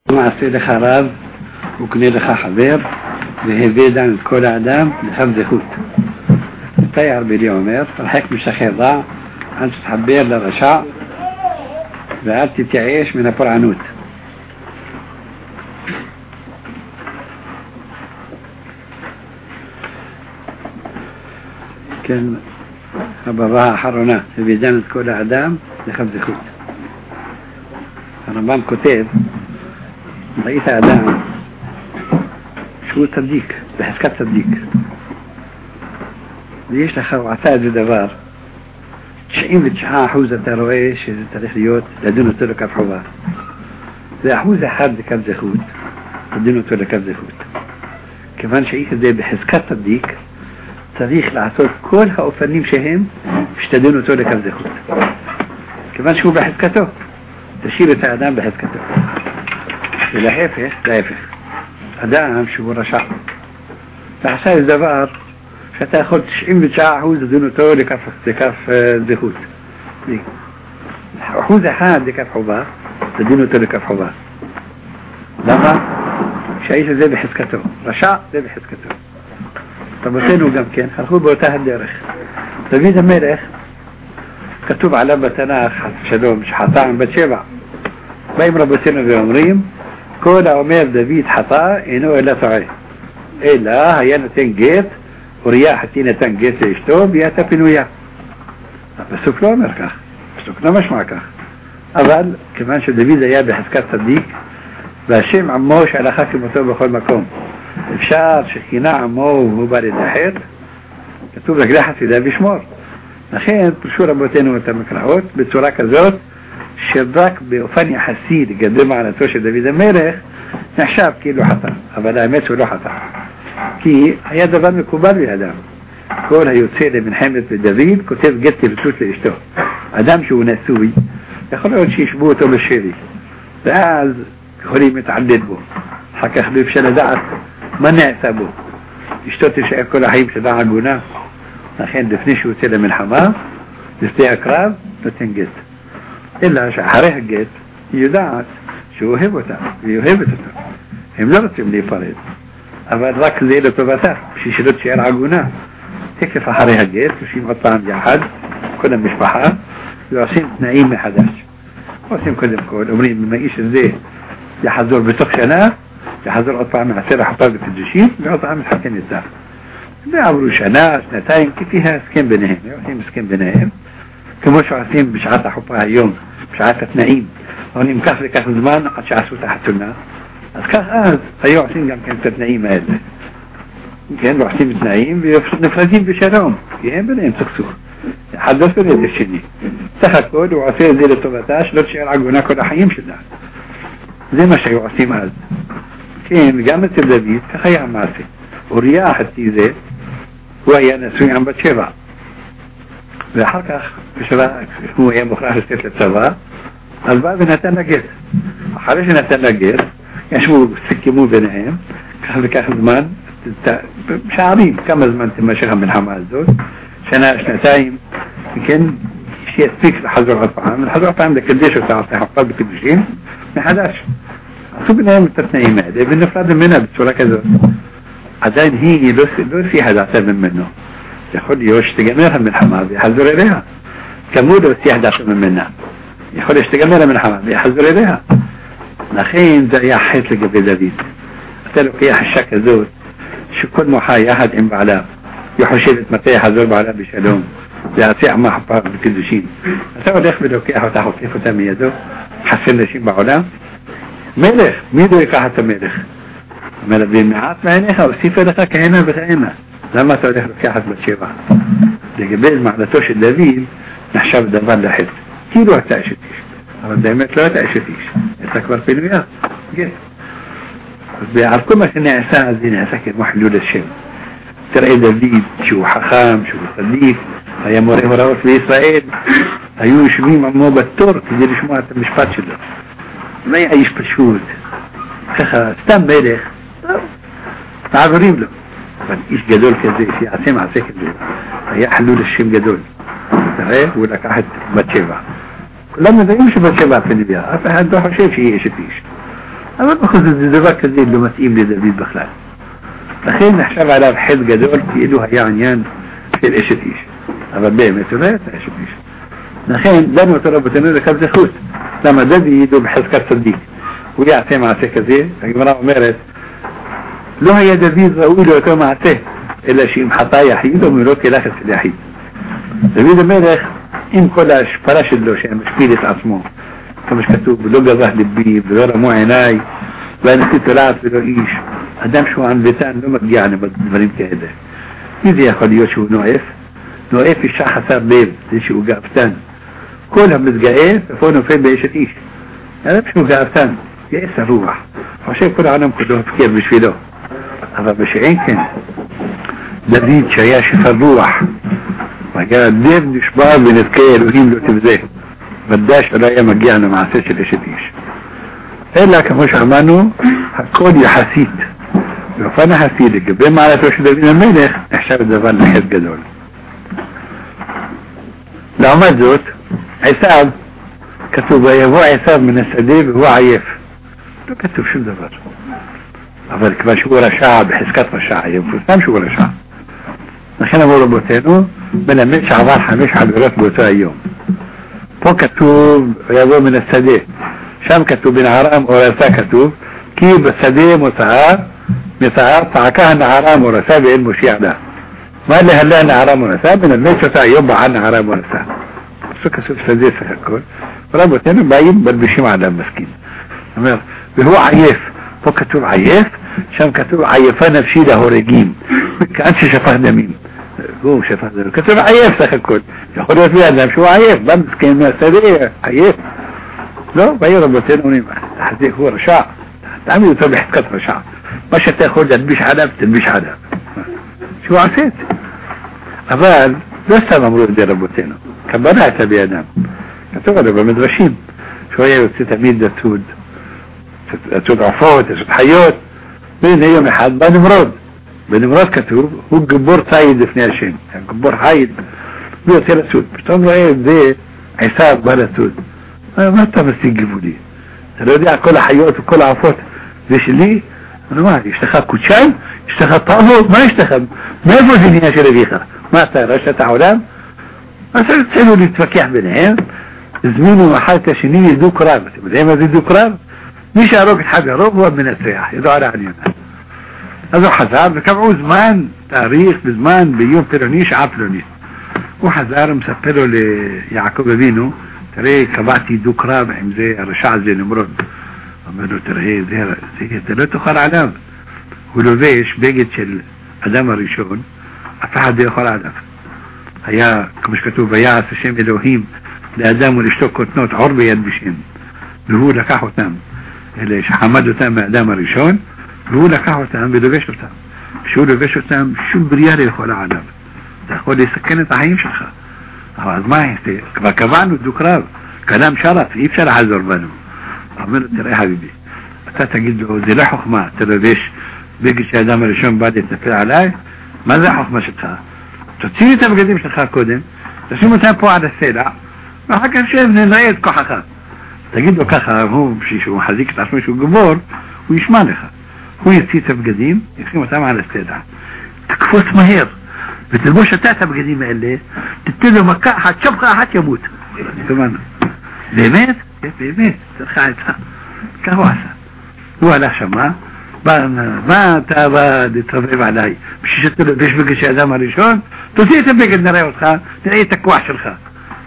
מעשה לך רב וקנה לך חבר והביא דן את כל האדם לחב זכות. תייר בלי אומר תרחק משכר רע, אל תתחבר לרשע ואל תתייאש מן הפורענות. כן, הבבא האחרונה, הביא דן את כל האדם לחב זכות. הרמב"ם כותב, ראית האדם שהוא צדיק, בחזקת צדיק, ויש לך, הוא עשה איזה דבר, 99% אתה רואה שזה צריך להיות, לדון אותו לקו חובה. זה 1% לקו זכות, לדון אותו לקו זכות. כיוון שאיש הזה בחזקת צדיק, צריך לעשות כל האופנים שהם, שתדון אותו לקו זכות. כיוון שהוא בחזקתו, תשאיר את האדם בחזקתו. ולהפך, אדם שהוא רשע, ועשה איזה דבר שאתה יכול 99% לדון אותו לכף זכות. 1% לכף חובה, לדון אותו לכף חובה. למה? שהאיש הזה בחזקתו, רשע זה בחזקתו. רבותינו גם כן, הלכו באותה הדרך. דוד המלך, כתוב עליו בתנ"ך, חס ושלום, שחטא עם בת שבע. באים רבותינו ואומרים, כל האומר דוד חטא אינו אלא טועה, אלא היה נתן גט, אוריה חתי נתן גט לאשתו והייתה פינויה. הפסוק לא אומר כך, הפסוק לא משמע כך. אבל כיוון שדוד היה בחזקת צדיק, והשם עמו שהלכה כמותו בכל מקום, אפשר שכינה עמו והוא בא לדחת, כתוב רגלי חסידה ושמור. לכן פרשו רבותינו את המקראות בצורה כזאת שרק באופן יחסי לגבי מעלתו של דוד המלך נחשב כאילו חטא, אבל האמת הוא לא חטא, כי היה דבר מקובל בידם. כל היוצא למלחמת בדוד כותב גט כרשות לאשתו. אדם שהוא נשוי יכול להיות שישבו אותו בשבי ואז יכולים להתעדד בו, אחר כך לא אפשר לדעת מה נעשה בו. אשתו תשאר כל החיים שלה עגונה, לכן לפני שהוא יוצא למלחמה לשדה הקרב נותן גט. אלא שאחרי הגט היא יודעת שהוא אוהב אותה והיא אוהבת אותו, הם לא רוצים להיפרד, אבל רק זה לטובתה, בשביל שלא תשאר עגונה. תקף אחרי הגט יושבים עוד פעם יחד כל המשפחה ועושים תנאים מחדש. עושים קודם כל, אומרים אם האיש הזה יחזור בתוך שנה, יחזור עוד פעם מעשר החפר בקדושים ועוד פעם מתחתן איתה. ועברו שנה, שנתיים, כפי ההסכם ביניהם, עושים הסכם ביניהם כמו שעושים בשעת החופה היום, בשעת התנאים. אבל אם כך וכך זמן עד שעשו את החתונה, אז כך אז היו עושים גם כן את התנאים האלה. כן, ועושים תנאים ונפרדים בשלום, כי הם ביניהם סכסוך. אחד לא סולל את השני. סך הכל הוא עושה את זה לטובתה שלא תשאר עגונה כל החיים שלה. זה מה שהיו עושים אז. כן, גם אצל דוד, כך היה המעשה. אוריה החתי זה, הוא היה נשוי עם בת שבע. ואחר כך, הוא היה מוכרח לצאת לצבא, אז בא ונתן לה גט. אחרי שנתן לה גט, ישבו, סיכמו ביניהם, כך וכך זמן, שערים, כמה זמן תמשך המלחמה הזאת, שנה, שנתיים, וכן, שיספיק לחזור עוד פעם, ולחזור פעם לקדש אותה, עושה חפר בקדושים, מחדש. עשו ביניהם את התנאים האלה, ונפרד ממנה בצורה כזאת. עדיין היא לא שיחה דעתה ממנו. יכול להיות שתגמר המלחמה ויחזור אליה. כמו לא שיח דעתה ממנה. יכול להיות שתגמר המלחמה ויחזור אליה. לכן זה היה חטא לגבי דוד. אתה לוקח אישה כזאת, שכל מוחה יחד עם בעלה, היא חושבת מתי יחזור בעלה בשלום, ויעשה עמה חפר בקדושים. אתה הולך ולוקח אותה, חוטף אותה מידו, חסר נשים בעולם. מלך, מי לא ייקח את המלך? אומר, במעט מעיניך, הוסיפה לך כהנה וכהנה. למה אתה הולך לקחת בת שבע? לגבי מעלתו של דוד, נחשב דבר לחטא. כאילו אתה אשת איש. אבל באמת לא אתה אשת איש. אתה כבר פינויה. גט. ועל כל מה שנעשה, אז זה נעשה כמו חילול השם. תראה דוד שהוא חכם, שהוא צדיק, היה מורה הוראות בישראל, היו יושבים עמו בתור כדי לשמוע את המשפט שלו. לא היה איש פשוט. ככה, סתם מלך, מעבירים לו. אבל איש גדול כזה, שיעשה מעשה כזה, היה חילול השם גדול. תראה, הוא לקח את בת שבע. כולם יודעים שבת שבע פנביה, אף אחד לא חושב שהיא אשת איש. أما بخذ الزباك كذي اللي متقيم لدبيب بخلال أخير نحسب على بحث جدول في إله يعني في الإشتيش أما بيه مثلا إشتيش أخير دانو تربطنا لكب زخوت لما دبي يدو بحث كالصديق ويعطي مع سكزي فقمنا أميرت لو هي دبيب وإلو يتو مع سه إلا شيء محطايا حيد ومروك إلاخ السلاحي دبيب أميرت إن كلاش فلاش اللوش يعني مش بيلة عصمه فمش كتوب لقى ظهر البيب غير مو عناي بأن كنت لعب في الرئيش أدام شو عن بيتان لما يعني بدمرين كهذا إذا يأخذ يوشو نوقف الشاح حساب بيب تيشي وقافتان كلهم متقايف فونو فين بيشتيش أنا مش وقافتان يأس الروح عشان كل عنهم كلهم فكير مش في له هذا مش يمكن دبيب شياش في الروح وقال دير نشبار من الكيل وهين له تبزيه بداش ولا يمجينا مع سيش الاشتيش إلا كمش عمانو هكون يحسيد فأنا حسيدك بما على توشي دبين الملك نحشاب الدفان نحيط قدول لو ما زوت عساب كتب هو عساب من السديب هو عيف لو كتب شو دفر أفضل كما شو ولا شعب بحس كتب الشعب ينفسنام شو ولا شعب نحن نقول ربوتينو بنا مش عبار حميش عبرات بوتا يوم فكتب يضو من السديب شام كتب بن عرام ورسا كتب كيب السديب مثار تعكاه عرام ورسا بين مشيع ده ما اللي هلا عرام ورسا من الميت وتا يوم عن عرام ورسا كتب السديب سككول ربوتينو باين بل بشي مع ده مسكين هو عيف فكتب عيف شام كتب عيفانا بشي ده هو رجيم كأنش شفاه دمين هو شفاه دمين كتب عيف سككول يقول فيها ده شو عيف بمس كلمة سريع عيف لا باين ربطين ونيمة حديك هو رشاع تعمل يتبع حكات رشاع مش تاخد تلبيش عدب تلبيش عدب شو عسيت أفال لسه ممرود دي ربطينه كبرها تبي أدم كتبه بمدرشين شوية وتتميد ده تود عفوت تود حيوت بين يوم حد بنمرود كتب هو جبور سايد في ناشين يعني جبور حايد بيصير سود بتقول ايه ده عساب بلا تود ما تمسك جبودي لو دي كل حيوت وكل عفوت ليش ليه انا ما يشتغل كوتشان يشتغل طاهو ما يشتغل ما يفوز اني اشرب بيخر ما تعرفش تعولان مثلا تسألوا لي تفكيح بينهم زمينه وحالته شنين يدو قرار زي ما يدو قرار مش اروح حاجه هو من السياح يدو على عنينا هذا حزار كم زمان تاريخ بزمان بيوم فلونيش عفلونيش وحزار مسفله ليعقوب بينه ترى كبعتي دو قرار زي رشع زي نمرود عملوا ترى زي ثلاثه خل علام ولو ليش بيجت الادم الريشون افحد يخل علام هيا كمش كتب يا سشم الوهيم لادم ولشتوك نوت عربي يد بشين هو لكاحو تام ليش حمدو تام ادم الريشون هو لكاحو تام بدوبيشو تام شو دوبيشو تام شو برياري يخل علام تاخذ سكنت عين شخه هو ما يستي كمان الذكرى كلام شرف يبشر حذر بنو عملت ترى حبيبي تجد له ذي حكمه ترى ليش بيجي ادم الريشون بعد يتفق عليه ماذا حكمه شتها تتصير تبقى دي مش تخاكودن تسمو تنبو على السلع ما حكى شيء من الرأي كحخا تجد له كخا هو بشي شو حزيك تعرفون شو جبور ويشمالخا هو يتصير تبقى ديم يخيمه تام على السلع تكفوت مهير بتلبوش تبقى ديم اللي تتلو مكا حتشبخا حتى يموت كمان بيميت ترخعتها كهواسا هو لا شما ما تابا دي تضرب علي مش شتلو بيش بقش ادم الريشون تسي تبقى النراي وتخا تلاقي تكواش الخا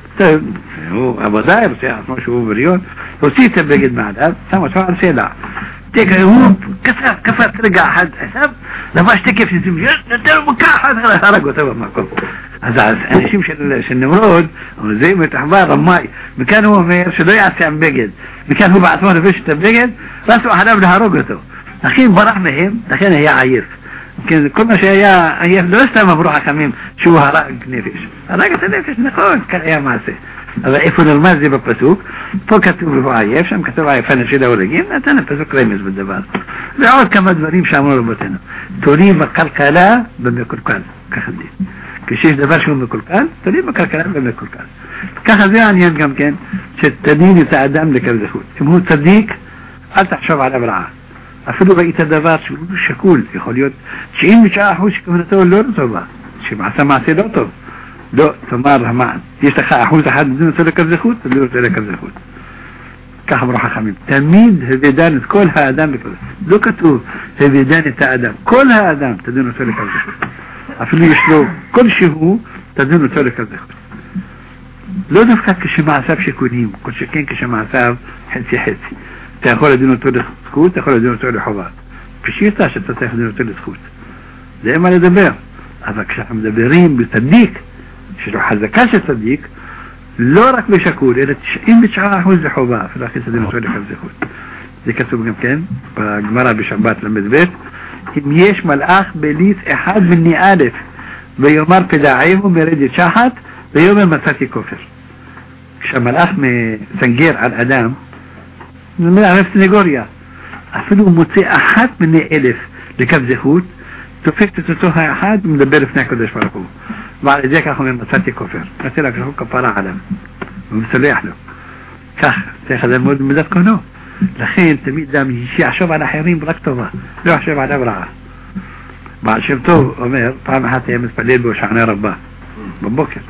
هو ابو داير سيعرف ما شو بريون تسي تبقى مع هذا سما شو سيلا تيك هو كفر ترجع حد حساب لما اشتكي في الزمجر تلو مكا حد هرقوا تبا معكم هذا انا شي مش النمرود زي ما تحبار رماي مكان هو ما يرشدوا يعسي عم بيجد مكان هو بعثونه فيش تبقى راسه حدا بدها هرقته أخي برح مهم لكن هي عيف يمكن كل شيء هي عيف لسه مبروحة كمين شو هراء نفيش هراء نفيش نقول كأيا ماسي هذا إفن المازي ببسوك فكتب له عيف شام كتب عيف أنا شيء دورجين أتنفسوك ريمز بالدبال لعود كما دبريم شامل ربطنا تولي مكالكالا بمكالكال كخدي كشيش دبر شو مكالكال تولي مكالكالا بمكالكال كخدي عن ينقم كان شتديني سعدام لك الزخوت هو تصديق אל תחשוב על הברעה. אפילו ראית דבר שהוא שקול, יכול להיות 99% שכוונתו לא טובה, שמעשה מעשה לא טוב. לא, תאמר, יש לך 1% נותן אותו לקו זכות, לא רוצה לקו זכות. ככה אמרו חכמים, תמיד הבדן את כל האדם לקו זכות. לא כתוב, הבדן את האדם. כל האדם תדון אותו לקו זכות. אפילו יש לו כלשהו, תדון אותו לקו זכות. לא דווקא כשמעשיו שקונים, כל שכן כשמעשיו חצי חצי. אתה יכול לדון אותו לזכות, אתה יכול לדון אותו לחובה. פשיטה שאתה צריך לדון אותו לזכות. זה מה לדבר. אבל כשאנחנו מדברים בצדיק, שלו חזקה של צדיק, לא רק בשקול, אלא 99% לחובה, אפילו אחרי תדון אותו לחובה זכות. זה כתוב גם כן, בגמרא בשבת למד ב', אם יש מלאך בליץ אחד בני א', ויאמר פדעיהו מרדת שחת, ויאמר מצאתי כופר. כשהמלאך מסנגר על אדם, זה אומר ערב סנגוריה, אפילו הוא מוצא אחת מני 1,000 לקו זכות, תופקת את אותו האחד ומדבר לפני הקדוש ברוך הוא. ועל ידי כך אומר מצאתי כופר, מצא לה כשהוא כפרה עליו, ומסלח לו. כך, צריך ללמוד במידת כהנו. לכן תמיד אדם שיחשוב על אחרים רק טובה, לא יחשוב עליו רעה. בעל שם טוב אומר, פעם אחת היה מתפלל בהושענא רבה, בבוקר,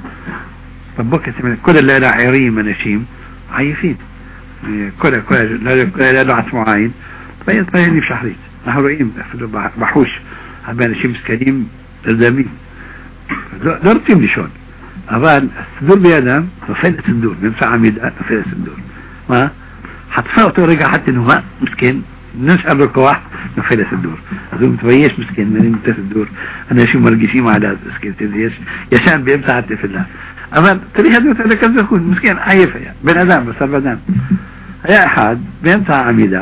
כל הלילה ערים אנשים עייפים, כל הלילה לא עצמו עין, והתפלל שחרית. אנחנו רואים אפילו בחוש הרבה אנשים מסכנים תרדמים, לא רוצים לישון, אבל הסידור בידם נופל לסידור, באמצע עמידה נופל לסידור. מה? חטפה אותו רגע אחת תנומה, מסכן, נשאר לו כוח, נופל לסידור. אז הוא מתבייש מסכן, מרים את הסידור, אנשים מרגישים עליו, מסכן, ישן באמצע התפילה. אבל צריך לדעת אותו לקו זכות, מסכן, עייף היה, בן אדם, בשר בדם. היה אחד, באמצע העמידה,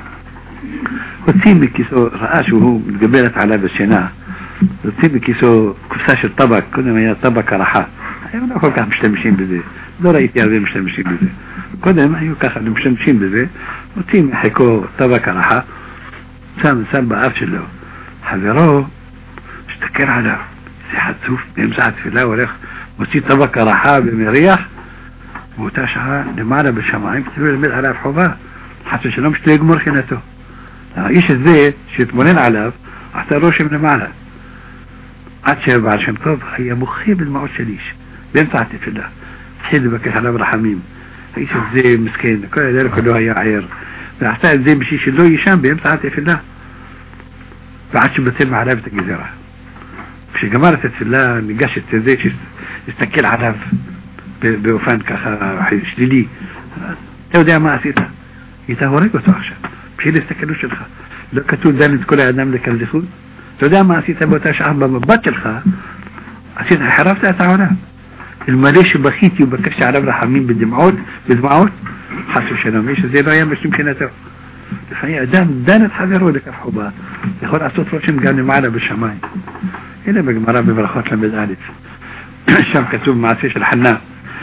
הוציא מכיסו, ראה שהוא מתגברת עליו בשינה, הוציא מכיסו קופסה של טבק, קודם היה טבק הרחה. היו לא כל כך משתמשים בזה, לא ראיתי הרבה משתמשים בזה. קודם היו ככה משתמשים בזה, הוציא מחיקו טבק הרחה, שם באף שלו. חברו, שתקר עליו, זה חצוף, באמצע התפילה הוא הולך, מוציא טבק הרחה במריח, באותה שעה למעלה בשמיים, כתבו ללמד עליו חובה, חצו שלום שתהיה גמור חינתו. האיש הזה שהתבונן עליו, עשה רושם למעלה. עד שבעל שם טוב היה מוחה בדמעות של איש, באמצע התפילה. התחיל לבקש עליו רחמים. האיש הזה מסכן, כל הלילה כולו היה ער. ועשה את זה בשביל שלא יישן באמצע התפילה. ועד שבצל מעליו את הגזרה. כשגמר את התפילה, ניגש את זה שהסתכל עליו באופן ככה שלילי. אתה יודע מה עשית? אתה הורג אותו עכשיו. בשביל להסתכלות שלך. לא כתוב דן את כל האדם לקו זכות. אתה יודע מה עשית באותה שעה במבט שלך? עשית, חרפת את העולם. אלמלא שבכיתי ובקשתי עליו רחמים בדמעות, חסו שלום, איש הזה לא היה משלים מבחינתו. לפעמים אדם דן את חברו לקו חובה, יכול לעשות רושם גם למעלה בשמיים. הנה בגמרא בברכות למד א', שם כתוב מעשה של חנה.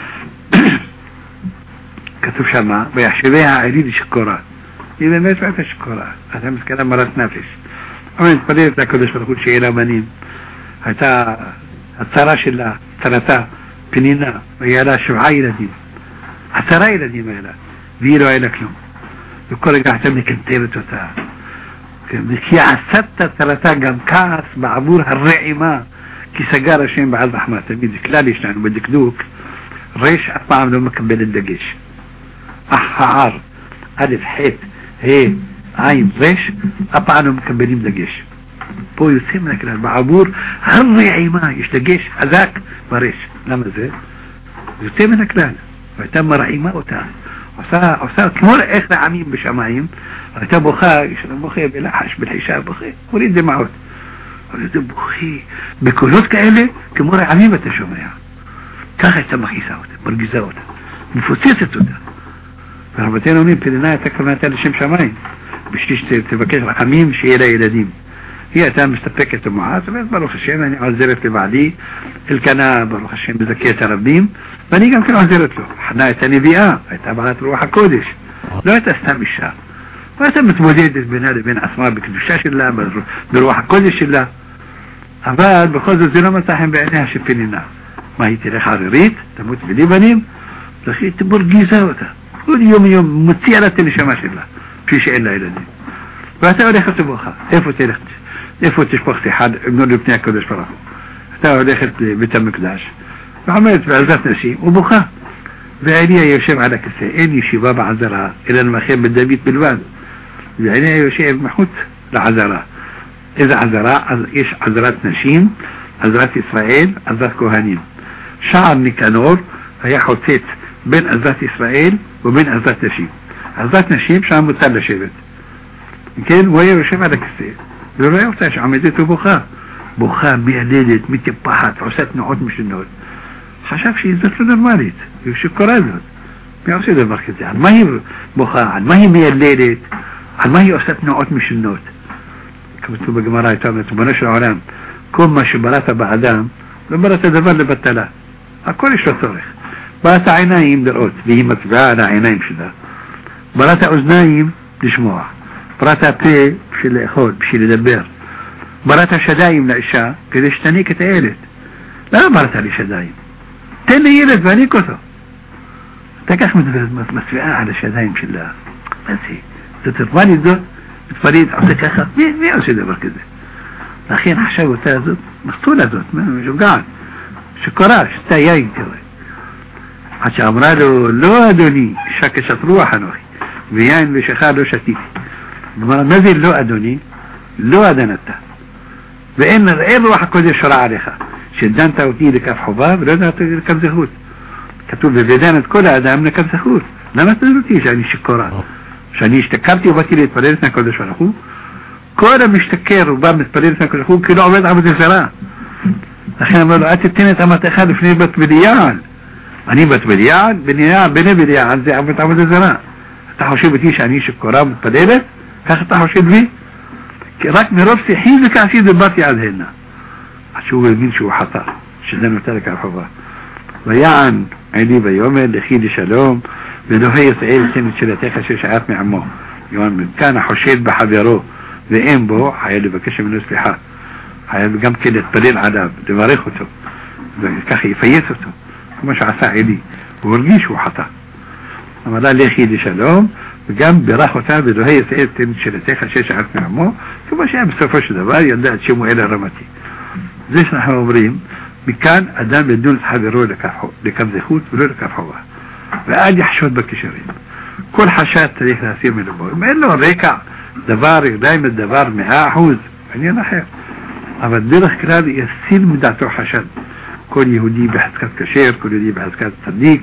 כתוב שמה, ויחשביה העליל שקורה. היא באמת הייתה שקורה, הייתה מסכנה מרת נפש. אבל נתפללת לקדוש ברוך הוא שיהיה לה בנים. הייתה הצרה שלה, צרתה, פנינה, והיה לה 7 ילדים. 10 ילדים היה לה, והיא לא היה לה כלום. וכל רגע הייתה מקנטרת אותה. וכי עשת צרתה גם כעס בעבור הרעימה, כי סגר השם בעל רחמה. תמיד זה כלל יש לנו בדקדוק, רש אף פעם לא מקבלת דגש. הער, א', ח', ה', עין, רש, אף פעם לא מקבלים דגש. פה יוצא מן הכלל, בעבור הרעימה, יש דגש חזק ברש. למה זה? יוצא מן הכלל, והייתה מרעימה אותה. עושה כמו איך רעמים בשמיים, הייתה בוכה, יש לה בוכה בלחש, בלחישה, בוכה, הוריד דמעות. אבל זה בוכה, בקולות כאלה, כמו רעמים אתה שומע. ככה הייתה מכיסה אותה, מרגיזה אותה, מפוצצת אותה. ורבתנו אומרים, פנינה הייתה כוונתה לשם שמיים, בשביל שתבקש רחמים שיהיה לה ילדים. היא הייתה מסתפקת ומועט, ברוך השם, אני עוזרת לבעלי, אלקנה, ברוך השם, מזכה את הרבים, ואני גם כן עוזרת לו. חנה הייתה נביאה, הייתה בעלת רוח הקודש, לא הייתה סתם אישה. והייתה מתמודדת בינה לבין עצמה בקדושה שלה, ברוח הקודש שלה, אבל בכל זאת זה לא מצא חן בעיניה של פנינה. מה, היא תלך ערירית, תמות בלי בנים? לכי תמרגיזה אותה. כל יום מוציאה לה את הנשמה שלה. في شيء إلا إلى دي فأتا وليخت بوخا إفو تشبخ حد ابن لبنان كدش فرقه أتا وليخت بيت المقداش وعملت بعزات نسيم وبوخا بعينيها يشيب على كسائين شباب عذرها إلى المخيم بالدبيت بالواد بعينيها يشيب محوت لعذرها إذا عذراء إيش عذرات نشيم عذرات إسرائيل عذرات كوهانين شعر نيكانور هي حوتيت بين عذرات إسرائيل وبين عذرات نشيم عذرات نشيم شعر متلة شبت كان وهي يشيب على كسائين لو يفتش عمدته بخا مئة ليلة مئة بحات عسات نعود مش النود حشاف شيء زلت له المريض يشكر هذا بيعصيد المركز يعني ما هي بخا ما هي مئة ليلة ما هي عسات نعود مش النود كنت بجمراي تامت وبنشر علام كل ما شبرات بعدام لبرت دبر لبتلا أكل شو صرخ برات عينايم درقت به متبعة على عينايم شدا برات أذنايم لشموع برات بي بشي اللي أخذ بشي اللي دبر برات شدايم لإشاء كده اشتنيك تقالت لا برات لي شدايم تاني يلد باني كثو تكاش متفقاء على شدايم شلا بس هي تترباني الزوت فريد عطيك أخذ مين أسيد بركزة أخيرا حشاو تازد مقتولة زوت مش قاعد شكراش تايين كوي حتى أمراله لو أدوني شاك شطروح نوخي بيان بشخار لو شتيتي بمرا نزل لو أدوني لو أدنتا بأن الإير روح كودي شرع عليها شدان توتي لك في حباب رضا كم زهود كتب ببدانة كل أدامنا كم زهود لما تدرتيش يعني شكرات عشان يشتكرتي وبكي يتبريرتنا كل شرحو كولا مشتكر وبام يتبريرتنا كل شرحو كيلو عباد عبد الزراء أخينا ملوقات التنة أما تأخذ في نيبت بديان نيبت بديان بني بديان زي عبد الزراء تحوشي بتيش عني شكرا متبريرت كاخد تحوشي بي راك مرفسي حيزك عسيد الباتي عذهنا شو مين شو حطا شدان وترك الحفا ويعن عيني بيومي لخيلي شلوم بدو هي سعيد سنة شلاتيخة شو شعات معمو يوم كان حشيد بحبيروه بإن بو حيالي بكش من اسلحة حيالي بقام كده تبليل عذاب لماريخته كاخي يفيسته مش عساعدي ورقيش وحطا اما لا ليه خيلي شلوم بقام براخوتا بدو هي سعيد سنة شلاتيخة شو شعات معمو ثم شيء بسرفش دبار يندع تشمو إلى رمتي زيش نحن عمرين بكان أدام بدون حبيروه لكم زيخوت بلو لكافحوه وقال يحشود بكشرين كل حشات تاريخ ناسير من البور ما إلا الريكع دبار دايما الدبار مئة حوز يعني أنا خير أما الدرخ كلاب يسير مدعتو حشد كل يهودي بحسكات كشير كل يهودي بحسكات صديق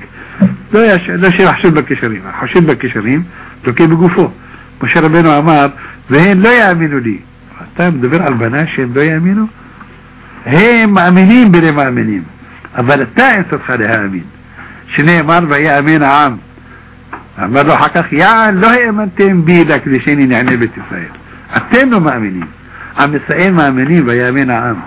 لا شيء حشود بكشرين حشود بكشرين لو كي بيقوفوه مشار بينه أمار وهين لا يأمنوا لي حتى مدبر على البناشين لا يأمنوا هم مأمنين بلي مأمنين أفضل التائن تدخلها أمين شنو مرة يا أمين عام مرة حقق يعني لا يأمنتين بيدك لشيني يعني بتفايل التين مأمنين عم السائل مأمنين ويا أمين عام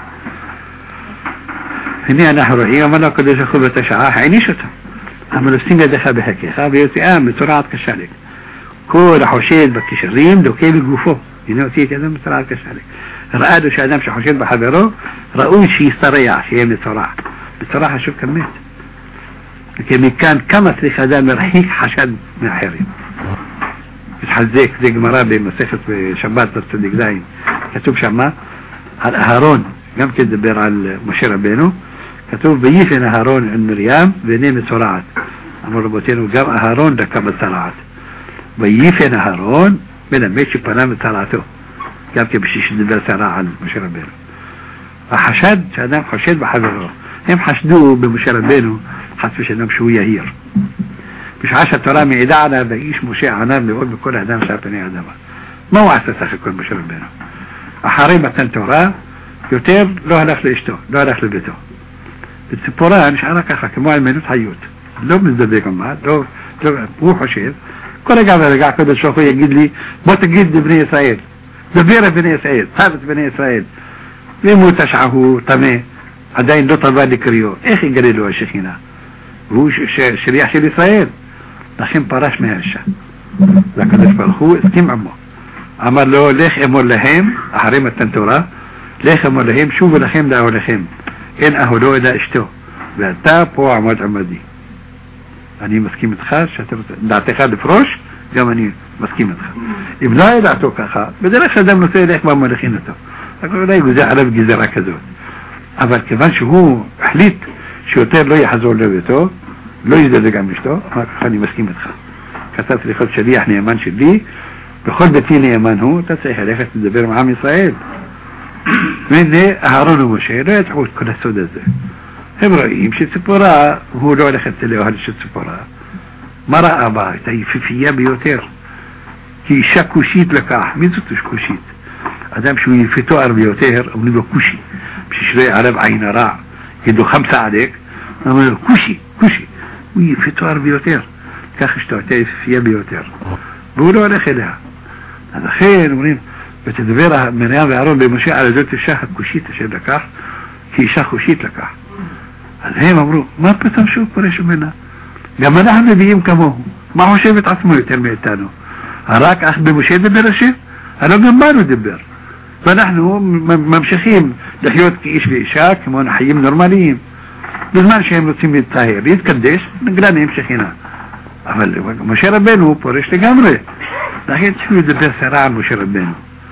هني أنا حروحي وما لا قدش أخذ تشعاح عيني شتا عملوا السنة دخل بحكي خاب يوتيان بسرعة كشالك كل حوشيد بكشرين لو كيف يقوفوه ينوتي كذا بسرعة كشالك رأوا شو أدم شو حوشيد بحضروه رأوا شيء صريع شيء بسرعة بصراحة شوف كميت لكن كان كما تريخ هذا مرحيك حشد من حريم بتحزيك زي مرابي مسيخة بشبات تصدق داين كتب شما على هارون قام كده بير على المشيرة بينه كتب بيفنا هارون عن مريم بنيم سرعات أمر ربوتين وقام هارون دكب السرعات بيفنا هارون من الميشي بنام سرعته قام كده بشيش دبر سرعة على المشيرة بينه حشد شادام حشد بحضره هم حشدوه بمشيرة بينه حسبش انهم شوية هير مش 10 ترامي إداعنا بقيش مشيع عنام بيقول بكل أدام شابني أدامة ما هو أساس أخي كل مشير بينه أحاريمة تنتورا يوتير لو هلخ لإشتو لو هلخ لبيتو السبورا مش عارك أخي كموع المينوت حيوت لو مزدبيكم معاد لو بروحوا شيء كل قاعد رجع كده شوفوا يجد لي بوتجد بني إسرائيل دبيرة بني إسرائيل ثابت بني إسرائيل ليه تشعه طمي عدين لو طبعا كريو اخي قالوا يا شيخنا هو شريح شيل إسرائيل لكن براش مهرشة لكن الفرخو استمع امه عمل له ليخ امور لهم احريم التنتورة ليخ امور لهم شوفوا لهم دعوا لهم ان اهلو اذا اشتو بأتاب هو عمود عمدي اني مسكين متخاش دعتي خاد فروش גם אני מסכים איתך. אם לא ידעתו ככה, בדרך כלל אדם נושא אלך מה מלכים אותו. אולי גוזר עליו גזרה כזאת. אבל כיוון שהוא החליט שיותר לא יחזור לביתו, לא יזדג עם אשתו, אמר ככה אני מסכים איתך. כתב צריך להיות שליח נאמן שלי, בכל ביתי נאמן הוא, אתה צריך ללכת לדבר עם עם ישראל. והנה אהרון ומשה לא ידעו את כל הסוד הזה. הם רואים שציפורה, הוא לא הולך אצל אוהל של ציפורה. מה ראה בה? את היפיפייה ביותר. כי אישה כושית לקח. מי זאת כושית? אדם שהוא יפה תואר ביותר, אומרים לו כושי. בשביל שלא יערב עין הרע, ידו חמסה עדק, אומרים לו כושי, כושי. הוא יפה תואר ביותר. כך אשתו הייתה יפיפייה ביותר. והוא לא הולך אליה. אז לכן אומרים, ותדבר מרים ואהרון במשה על זאת אישה הכושית אשר לקח, כי אישה כושית לקח. אז הם אמרו, מה פתאום שהוא פורש ממנה? גם אנחנו נביאים כמוהו. מה חושב את עצמו יותר מאיתנו? רק אך במשה דבר השם? הלא גם בנו דבר. ואנחנו ממשיכים לחיות כאיש ואישה כמו חיים נורמליים. בזמן שהם רוצים להתטהר, להתקדש, נגלה מהם שכינה. אבל משה רבנו פורש לגמרי. לכן צריכים לדבר סרה על משה רבנו.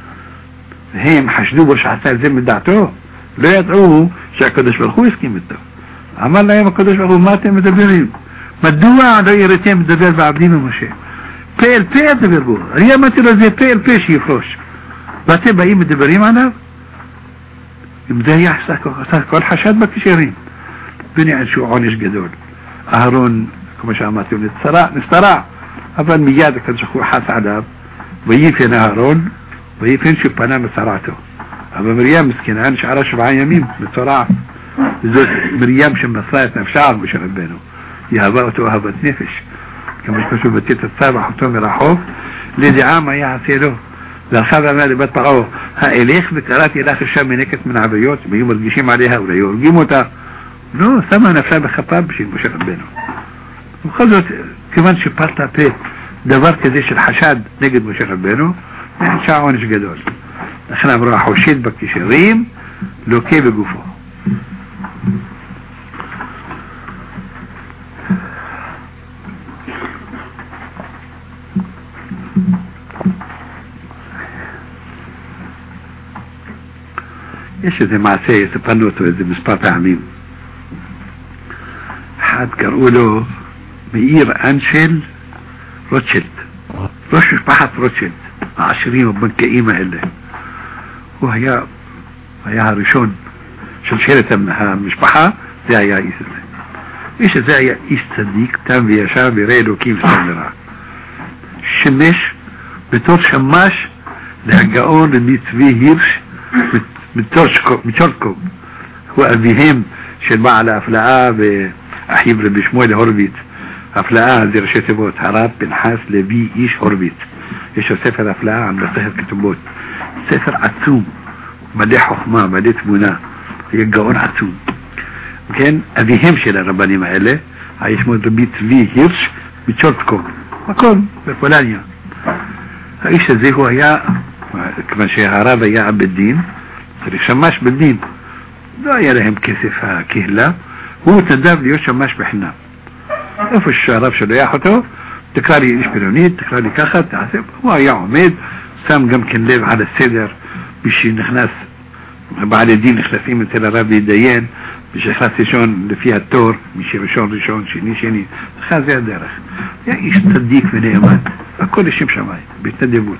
והם חשדו בו שעשה את זה מדעתו. לא ידעו שהקדוש ברוך הוא הסכים איתו. אמר להם הקדוש ברוך הוא, מה אתם מדברים? מדוע לא יראתם לדבר בעבדים ממשה? פה אל פה ידבר בו. אני אמרתי לו זה פה אל פה שיפרוש. ואתם באים מדברים עליו? אם זה היה כל חשד בקשרים. ונראה שהוא עונש גדול. אהרון, כמו שאמרתי, הוא נסתרע. אבל מיד הקדוש ברוך הוא חס עליו, ויפן אהרון, ויפן שפנה מצרעתו. אבל מרים מסכנה נשארה 7 ימים מצורעת. וזאת מרים שמסרה את נפשה על משה רבנו. היא אהבה אותו אהבת נפש. כמו שכתוב בתית הצבח אותו מרחוב, לדעה מה יעשה לו. והלכה ואמרה לבת פרעה, האלך וקראתי לך אישה מנקת מן עבריות, הם היו מרגישים עליה, אולי הורגים אותה. לא, שמה נפשה בכפה בשביל משה רבנו. ובכל זאת, כיוון שפרת פה דבר כזה של חשד נגד משה רבנו, נענשה עונש גדול. לכן אמרו, החושד בקשרים, לוקה בגופו. יש איזה מעשה, ספרנו אותו איזה מספר פעמים. אחד קראו לו מאיר אנשל רוטשילד, ראש משפחת רוטשילד, העשירים הבנקאים האלה. הוא היה הראשון של שלט המשפחה, זה היה איש הזה. איש הזה היה איש צדיק, תם וישר וירא אלוקים סתם ורע. שמש בתור שמש להגאון למצווי הירש מצ'ורקוב. הוא אביהם של בעל ההפלאה ואחיו רבי שמואל הורוביץ. הפלאה זה ראשי תיבות, הרב פנחס לוי איש הורוביץ. יש לו ספר הפלאה על מסכת כתובות. ספר עצום, מלא חוכמה, מלא תמונה. היה גאון עצום. כן, אביהם של הרבנים האלה, היה שמו רבי צבי הירש מצ'ורקוב. מקום, בפולניה. האיש הזה הוא היה, כיוון שהרב היה בית דין, צריך שמש בדין. לא היה להם כסף הקהילה, הוא תנדב להיות שמש בחינם. איפה שהרב שולח אותו, תקרא לי איש פילונית, תקרא לי ככה, תעשה. הוא היה עומד, שם גם כן לב על הסדר, בשנכנס, בעלי דין נכנסים אצל הרב להידיין, בשנכנס ראשון לפי התור, ראשון ראשון, שני שני, לכן זה הדרך. היה איש צדיק ונאמן, הכל לשם שמיים, בהתנדבות.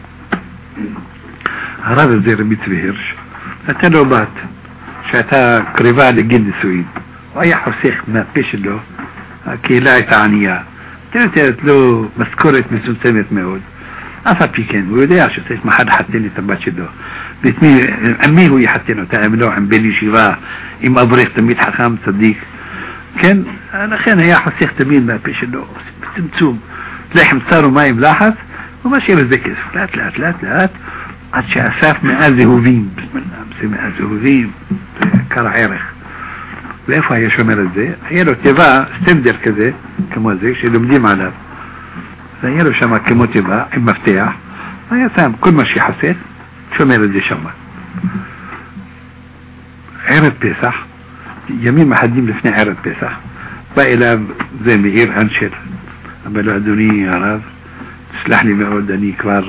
הרב הזה רבי צבי הירש, נתן לו בת שהייתה קריבה לגיל נישואין. הוא היה חוסך מהפה שלו, הקהילה הייתה ענייה. נתנת לו משכורת מצומצמת מאוד. אף על פי כן, הוא יודע שצריך מחר לחתן את הבת שלו. עם מי הוא יחתן אותה? אם לא, עם בן ישיבה, עם אברך תמיד חכם, צדיק. כן, לכן היה חוסך תמיד מהפה שלו, בצמצום. לחם צר ומים לחץ, הוא משאיר איזה כסף, לאט לאט לאט לאט, עד שאסף 100 זהובים, זה 100 זהובים, זה קר הערך. ואיפה היה שומר את זה? היה לו טבע, סטנדר כזה, כמו זה, שלומדים עליו. והיה לו שם כמו טבע, עם מפתח, היה שם כל מה שיחסת, שומר את זה שם. ערב פסח, ימים אחדים לפני ערב פסח, בא אליו זה מאיר אנשל, אמר לו, אדוני הרב, تسلح لي מאוד, אני כבר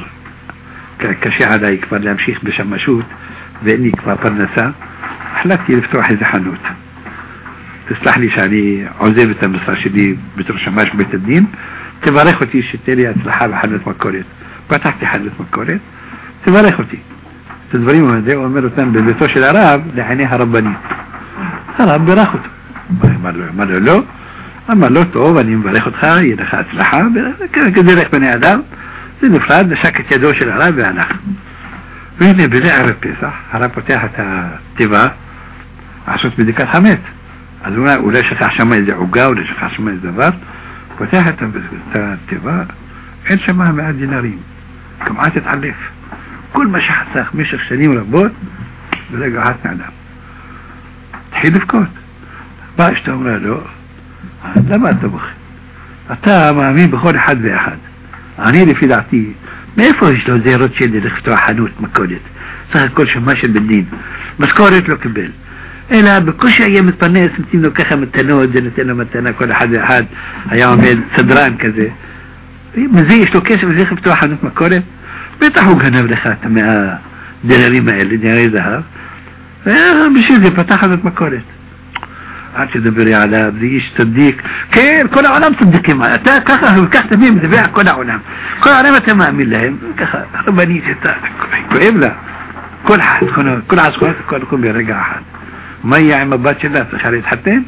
קשה עליי כבר להמשיך בשמשות ואני כבר פרנסה, החלטתי לפתוח איזה חנות. תסלח לי שאני עוזב את המשרה שלי בתור שמש בית הדין, תברך אותי שתהיה לי הצלחה בחנות מכולת. פתחתי חנות מכולת, תברך אותי. את הדברים האלה הוא אומר אותם בביתו של הרב לעיני הרבנית. הרב בירך אותו. אמר לו לא, אמר לו טוב, אני מברך אותך, יהיה לך הצלחה, כזה לך בני אדם. זה נפרד, נשק את ידו של הרב והלך. והנה בערב פסח הרב פותח את התיבה לעשות בדיקת חמץ. אז אולי שכח שם איזה עוגה, אולי שכח שם איזה דבר, פותח את התיבה, אין שם 100 דינרים, כמעט התעלף. כל מה שחסך במשך שנים רבות ברגע אחד נעלם. התחיל לבכות. בא אשתו אמרה לו, למה אתה בוכה? אתה מאמין בכל אחד ואחד. אני לפי דעתי, מאיפה יש לו זה רוטשילד לפתוח חנות מכולת? סך הכל שמה של בדין, משכורת לא קיבל, אלא בקושי היה מתפרנס, נותנים לו ככה מתנות, זה נותן לו מתנה כל אחד ואחד, היה עומד סדרן כזה, ומזה יש לו כסף וזה לפתוח חנות מכולת. בטח הוא גנב לך את 100 דינרים האלה, דינרי זהב, ובשביל זה פתח חנות מכולת. עד שדברי עליו, זה איש צדיק, כן, כל העולם צדיקים, אתה ככה וכך תמיד מדבר על כל העולם, כל העולם אתה מאמין להם, ככה, הרבנית, אתה כואב לה, כל הסכונות, כל ברגע אחד. מה יהיה עם הבת שלה, צריכה להתחתן?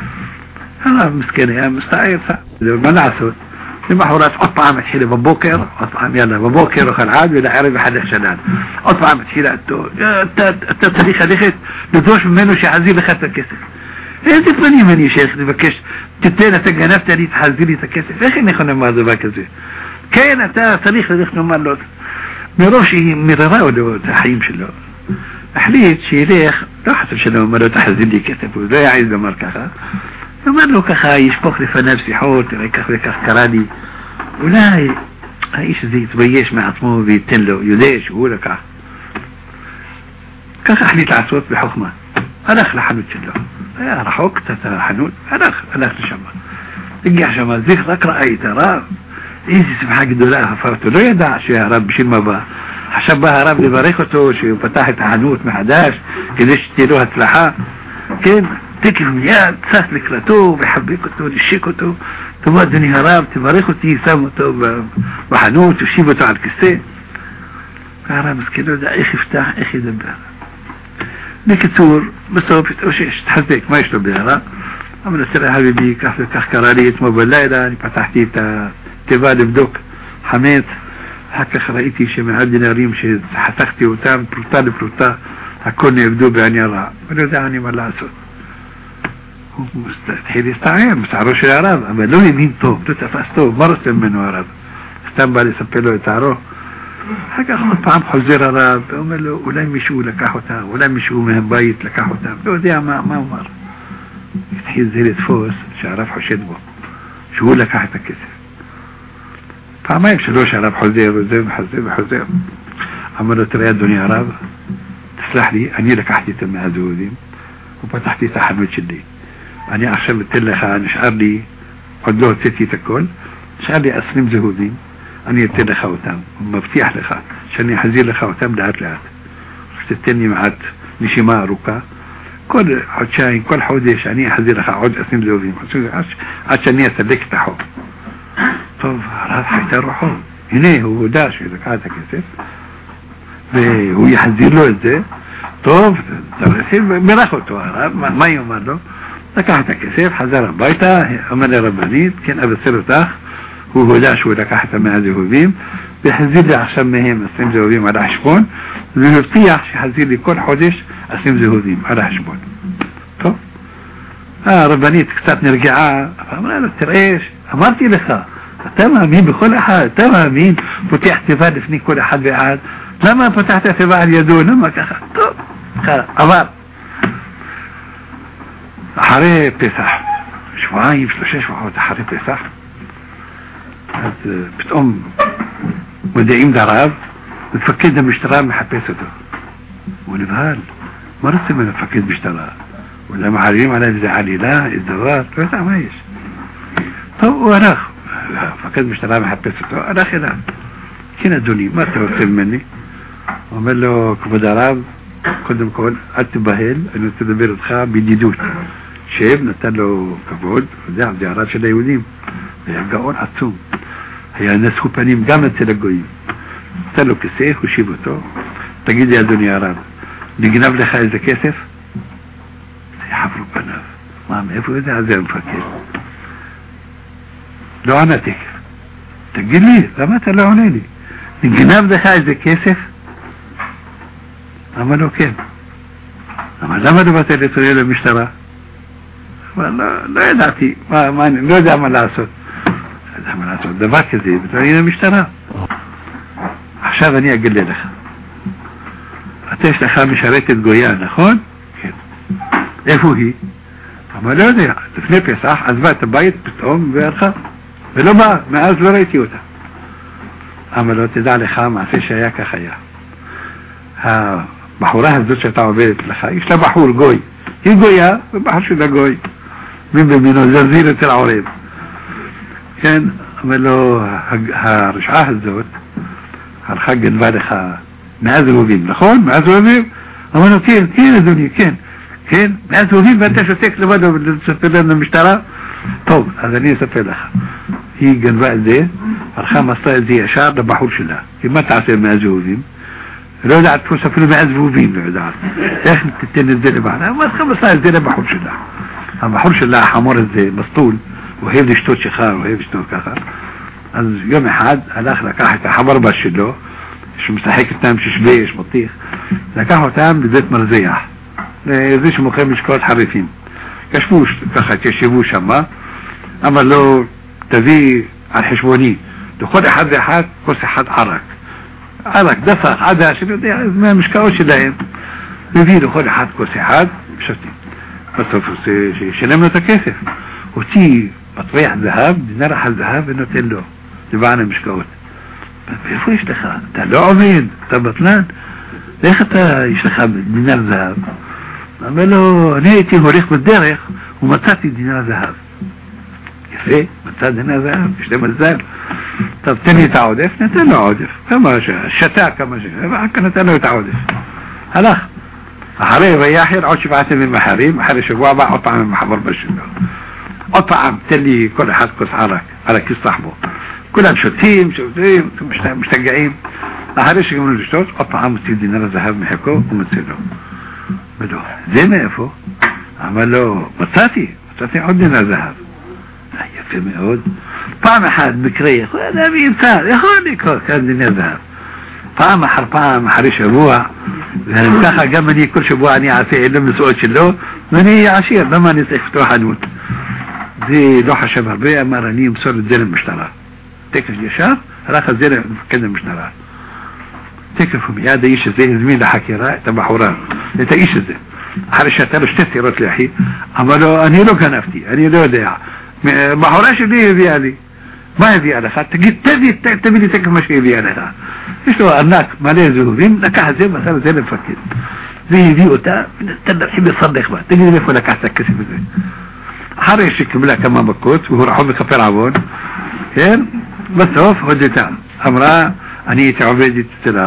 הרב מסכן היה מסתער, מה לעשות? למחרת עוד פעם התחילה בבוקר, עוד פעם יאללה, בבוקר אוכל עד ולערב אחד שלל, עוד פעם התחילה, אתה צריך ללכת לדרוש ממנו שיחזיר לך את הכסף. איזה פנים אני שייך לבקש, תתן, אתה גנבת לי, תחזיר לי את הכסף. איך אני יכול לומר דבר כזה? כן, אתה צריך ללכת לומר לו, מראש היא מררה לו את החיים שלו. החליט שילך, לא חסר שלא אומר לו, תחזיר לי כסף, הוא לא יעיז לומר ככה. אומר לו ככה, ישפוך לפניו שיחות, כך וכך קרה לי. אולי האיש הזה יתבייש מעצמו וייתן לו, יודע שהוא לקח. ככה החליט לעשות בחוכמה. הלך לחנות שלו. היה רחוק קצת החנות, הלך לשם. הגיע שם, רק ראה את הרב. איזו שמחה גדולה, הפך אותו. לא ידע שהרב בשביל מה בא. עכשיו בא הרב לברך אותו, שהוא פתח את החנות מחדש, כדי שתהיה לו הצלחה. כן, תקף מיד, צף לקראתו, וחבק אותו, נשק אותו. תבוא אדוני הרב, תברך אותי, שם אותו בחנות, תושיב אותו על כיסא. והרב מסכים, לא יודע איך יפתח, איך ידבר. בקיצור, בסוף התאושש, תחזק, מה יש לו בהרב? אמר לסלח חביבי, כך וכך קרה לי אתמול בלילה, אני פתחתי את התיבה לבדוק חמץ, אחר כך ראיתי שמעל דינרים שחסכתי אותם, פרוטה לפרוטה, הכל נעבדו בעניין רע, ולא יודע אני מה לעשות. הוא התחיל להסתער, מסערו של הרב, אבל לא האמין טוב, לא תפס טוב, מה רוצה ממנו הרב? סתם בא לספר לו את הערו. אחר כך עוד פעם חוזר הרב, ואומר לו, אולי מישהו לקח אותה, אולי מישהו מהבית לקח אותה, לא יודע מה אומר. התחיל זה לתפוס שהרב חושד בו, שהוא לקח את הכסף. פעמיים שלוש הרב חוזר וחוזר. אמר לו, תראה אדוני הרב, תסלח לי, אני לקחתי את 100 זהובים, ופתחתי את החנות שלי. אני עכשיו אתן לך, נשאר לי, עוד לא הוצאתי את הכל, נשאר לי 20 זהובים, אני אתן לך אותם, ומבטיח לך שאני אחזיר לך אותם לאט לאט. שתתן לי מעט נשימה ארוכה, כל חודשיים, כל חודש אני אחזיר לך עוד 20 זהובים, עד שאני אסלק את החוב. טוב, הרב חייתה רוחו, הנה הוא הודע שהוא לקח את הכסף, והוא יחזיר לו את זה. טוב, מרח אותו הרב, מה יאמר לו? לקח את הכסף, חזר הביתה, אמר לרבנית, כן אבשר אותך, הוא הודע שהוא לקח את 100 זהובים, והחזיר לי עכשיו מהם 20 זהובים על החשבון, והבטיח שחזיר לי כל חודש 20 זהובים על החשבון. טוב, הרבנית קצת נרגעה, אמרה לו, תראה, אמרתי לך, אתה מאמין בכל אחד, אתה מאמין, פותח תיבה לפני כל אחד ואחד, למה פתחת תיבה על ידו, למה ככה? טוב, עבר. אחרי פסח, שבועיים, 3 שבועות אחרי פסח, אז פתאום מודיעים לרב, מפקד המשטרה מחפש אותו. הוא נבהל, מה רוצה מפקד משטרה? אולי מעלים עליו איזה עלילה, איזה דבר, לא יודע מה יש. טוב, הוא הלך, فكان משטרה מחפש אותו, הלך אליו, כן אדוני, מה אתה רוצה ממני? אומר לו, כבוד הרב, קודם כל, אל תבהל, אני רוצה לדבר אותך בידידות. שב, נתן לו כבוד, זה הרב של היהודים, היה גאון עצום, היה נשאו פנים גם אצל הגויים. נתן לו כיסא, הושיב אותו, תגיד לי אדוני הרב, נגנב לך איזה כסף? זה יחברו פניו, מה, מאיפה יודע? אז זה המפקד. לא ענה תקף. תגיד לי, למה אתה לא עונה לי? נגנב לך איזה כסף? אמר לו כן. אמר למה לא באת לתראה למשטרה? אמר לא ידעתי, לא יודע מה לעשות. לא יודע מה לעשות, דבר כזה, בתראה למשטרה. עכשיו אני אגלה לך. אתה יש לך משרתת גויה, נכון? כן. איפה היא? אמר לא יודע, לפני פסח עזבה את הבית פתאום והלכה. ולא בא, מאז לא ראיתי אותה. אמר לו, תדע לך, מעשה שהיה כך היה. הבחורה הזאת שאתה עובדת לך, יש לה בחור גוי. היא גויה, ובחור שלה גוי. מין במינו, זרזיר אצל העורב. כן, אמר לו, הרשעה הזאת, הלכה גנבה לך מאז רובים, נכון? מאז רובים? אמר לו, כן, כן אדוני, כן. כן, מאז רובים ואתה שותק לבד ולספר לנו למשטרה? טוב, אז אני אספר לך. היא גנבה את זה, הלכה מסתה את זה ישר לבחור שלה. כי מה תעשה מאז רובים? לא יודעת תפוס אפילו מאז רובים, לא יודעת. איך תתן את זה לבחור? אבל הלכה מסתה את זה לבחור שלה. הבחור שלה, החמור הזה, מסטול, הוא אוהב לשתות שחר, הוא אוהב לשתות ככה. אז יום אחד הלך לקח את החברבש שלו, שמשחק איתם ששווה, יש מותיך, לקח אותם בבית מרזח. זה שמוכר משקאות חריפים. ישבו ככה, תשבו שמה, אמר לו, תביא על חשבוני, לכל אחד ואחד, כוס אחד ערק. ערק, דסח, עדה, שאני יודע, זה מהמשקאות שלהם. מביא לכל אחד כוס אחד, שתים. בסוף הוא שילם לו את הכסף. הוציא מטבע זהב, דינר אחד זהב, ונותן לו, לבעל המשקאות. איפה יש לך? אתה לא עובד, אתה בטלן? איך אתה, יש לך דינר זהב? אמר לו, אני הייתי הולך בדרך ומצאתי דינר זהב. יפה, מצא דינר זהב, יש להם מזל. טוב, תן לי את העודף, נתן לו עודף. כמה שתה, כמה שתה, נתן לו את העודף. הלך. אחרי ויחר עוד 7 ימים אחרים, אחרי שבוע הבא עוד פעם עם החבר בשלו. עוד פעם, תן לי כל אחד כוס ערק, ערק יסחבו. כולם שותים, משתגעים. אחרי שגמרו לשתות, עוד פעם מוציא דינר זהב מחיקו ומצא לו. בדו, זה מאיפה? אמר לו, מצאתי עוד דינר זהב. יפה מאוד. פעם אחת מקרה, יכול לקרות כאן דינר זהב. פעם אחר פעם, אחרי שבוע, וככה גם אני כל שבוע אני אעשה אלה מסועות שלו, ואני עשיר, למה אני צריך לפתוח חנות? זה לא חשב הרבה, אמר אני אמסור את זה למשטרה. תקף ישר, הלך את זה למפקד המשטרה. תקף הוא מיד האיש הזה הזמין לחקירה את הבחורה, את האיש הזה. אחרי שאתה לו 2 סירות לאחי, אמר לו, אני לא גנבתי, אני לא יודע. בחורה שלי הביאה לי. מה הביאה לך? תגיד, תביא לי תקף מה שהביאה לך. יש לו ענק מלא זהובים, לקח את זה ועשה את זה למפקד. והביא אותה, ונתחיל לסדך בה. תגיד איפה לקחת הכסף הזה. אחרי שקיבלה כמה מכות, והוא רחוב מכפר עוון, כן? בסוף הודתה. אמרה, אני הייתי עובדת אצל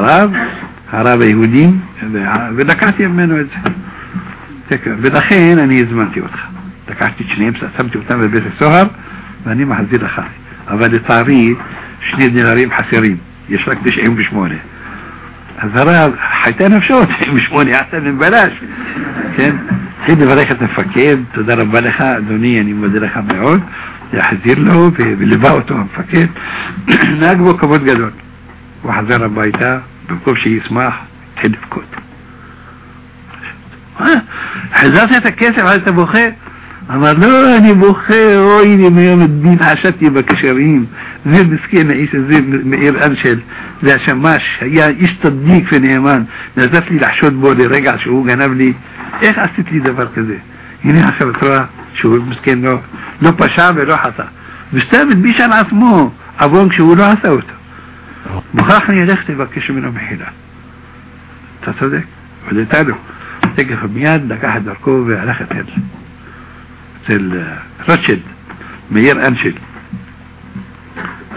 הרב היהודים, ולקחתי ממנו את זה. ולכן אני הזמנתי אותך. לקחתי את שניהם, שמתי אותם בבית הסוהר, ואני מחזיר לך. אבל לצערי, 2 דינרים חסרים. יש רק 98. אז הרב, חייתה נפשו, 98, עשה מבלש. כן? התחיל לברך את המפקד, תודה רבה לך, אדוני, אני מודה לך מאוד. יחזיר לו וליווה אותו המפקד. נהג בו כבוד גדול. הוא חזר הביתה, במקום שישמח, התחיל לבכות. חזרת את הכסף, אז אתה בוכה? אמר, לא, אני בוכה, אוי, אני מיום הדין חשבתי בקשרים. זה מסכן האיש הזה, מאיר אנשל, זה השמש, היה איש צדיק ונאמן. נעזת לי לחשוד בו לרגע שהוא גנב לי. איך עשית לי דבר כזה? הנה עכשיו את רואה שהוא מסכן לא פשע ולא חסה. וסתם הדביש על עצמו, עוון כשהוא לא עשה אותו. מוכרח אני הלכת לבקש ממנו מחילה. אתה צודק, ודאתה לו. תקף מיד לקח את דרכו והלך אצל רוטשילד, מאיר אנשל.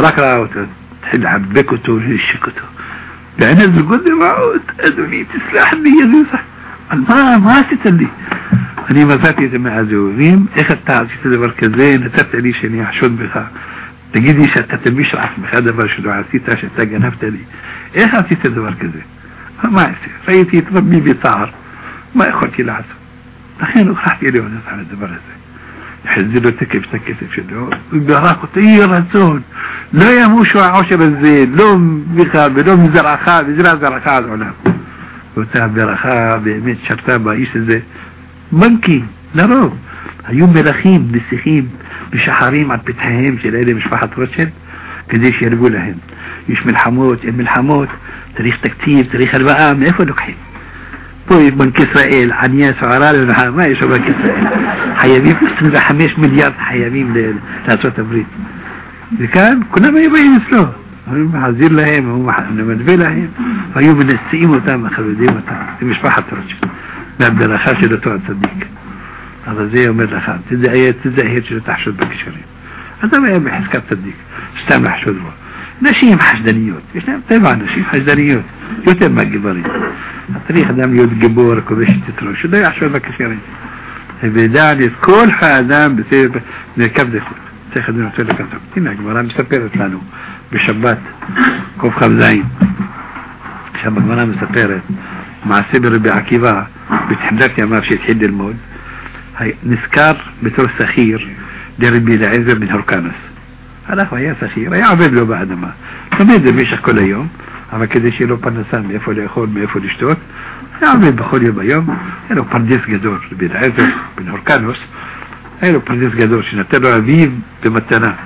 ركرة تحل حبكته وهشكته يعني الزقود معود أدوني تسلحني يا زوسة ما تتلي أني ما فاتي مع زوزين إخذ تعطي تدبركزين تبتلي شني حشود بها تجدي شتتميش عف بهذا برشدو عسيت عشان تجا نفتلي إخذ تدبركزين ما يصير فايتي تربي بطار ما يخلك العسل أخيرا أخرحت إليه ونسى على الدبرزين يحزلوا تكيف شنو بيراكو طيرة زون لا يموشوا عشر الزين لهم بخاب لهم زرعخاب زرعخاب عنام وتاب برخاب بيميت شرطابة إيش زي منكي لا روب هيوم برخيم بسخيم بشحاريم عد بتهيم شلالي مش فحط رشد كديش يرقوا لهم يش من الحموت تاريخ تكتيب تاريخ البقام ايفو لكحين طيب بنك إسرائيل عنياس وعرال ما يشو بنك إسرائيل حياميم استنزع 5 مليار حياميم لأسوات أمريكا إذا كان كنا ما يبين مثله هم حزير لهم هم مدفع لهم فيوم من السئيم وتام خلودين وتام مش فحط رجل نبدأ لخاش اللي تقعد صديق هذا زي يوم الرخام تزا هيك اللي تحشد بك شريم هذا ما يبي حسكات صديق استعمل حشود نشيم حشدانيوت طبعا نشيم حشدانيوت يوتم ما جبارين التاريخ دام يود جبورك وبيش تتروش شو ده يحشد بك شريم بداية كل حادام بصير كيف يخد تاخذون تقول لك تينا جبران مسافرت لانه بشبات كوف خبزين شبك مرة مسافرت مع سبر بعكيبة بتحدك يا ما في تحد الموت هاي نسكار بتور سخير دربي العزة من هركانس هذا هو يا سخير يعبد له بعد ما فبيد بيشك كل يوم أما كده يشيلوا بنسان بيفول يأخذ بيفول يشتوت يعمل بخول يوم يعني برديس قدور بالعزة من هركانس هيلو برديس قدور شنتلو أبيب بمتنا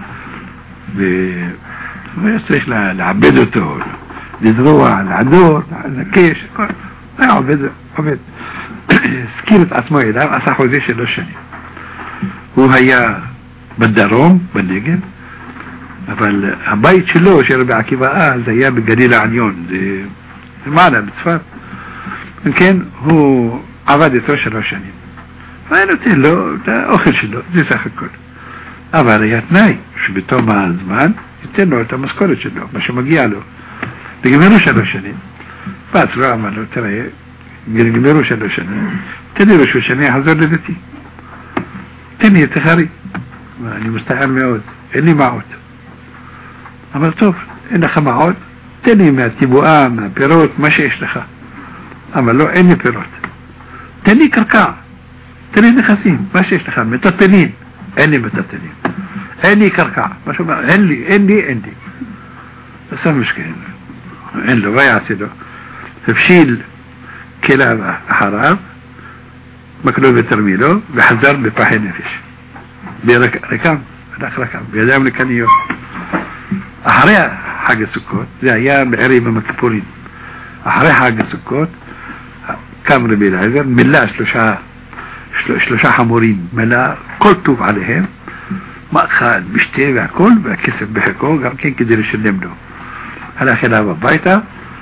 ما يصيح لعبدته لزروع العدور الكيش ما يعبد سكيرة أسماء إلهام أصحوا زيش اللوشني وهي بالدروم بالنجم فالبيت شلو شرب عكيبة زيها بالقليلة عنيون زي معنا بتصفات إن كان هو عبادة وش اللوشني فأنا قلت له أخر شلو زي ساخ الكل أباريات ناي شو بتو مع الزمان قلت له أنت مسكورة شلو مش مجيع له بيجمروش اللوشني بس رو عملوا ترى بيجمروش اللوشني تديروا شو شني حضر لذتي تاني تخاري يعني مستحيل ما يعود إني ما عود أما طوف إن خما عود تاني ما تبوا ما بيروت ماشي إيش لخا أما لو إني بيروت تاني كركع تاني نخسين ماشي إيش لخا متطنين إني متطنين إني كركع ما شو ما إني بس مشكلة إن له بايع سيده تفشيل كلاب حرام مكلوب ترميله بحذر بطاحين نفش بركام ركام بيدام لكان يوم أحريها حاجة سكوت زي أيام بعريبة مكبورين أحريها حاجة سكوت كامر بالعذر ملا شلوشا حمورين ملا كل توب عليهم ما خاد بيشتبع كل بكسب بحكو قام كين كدير يشلم له هلا خلافة بايتا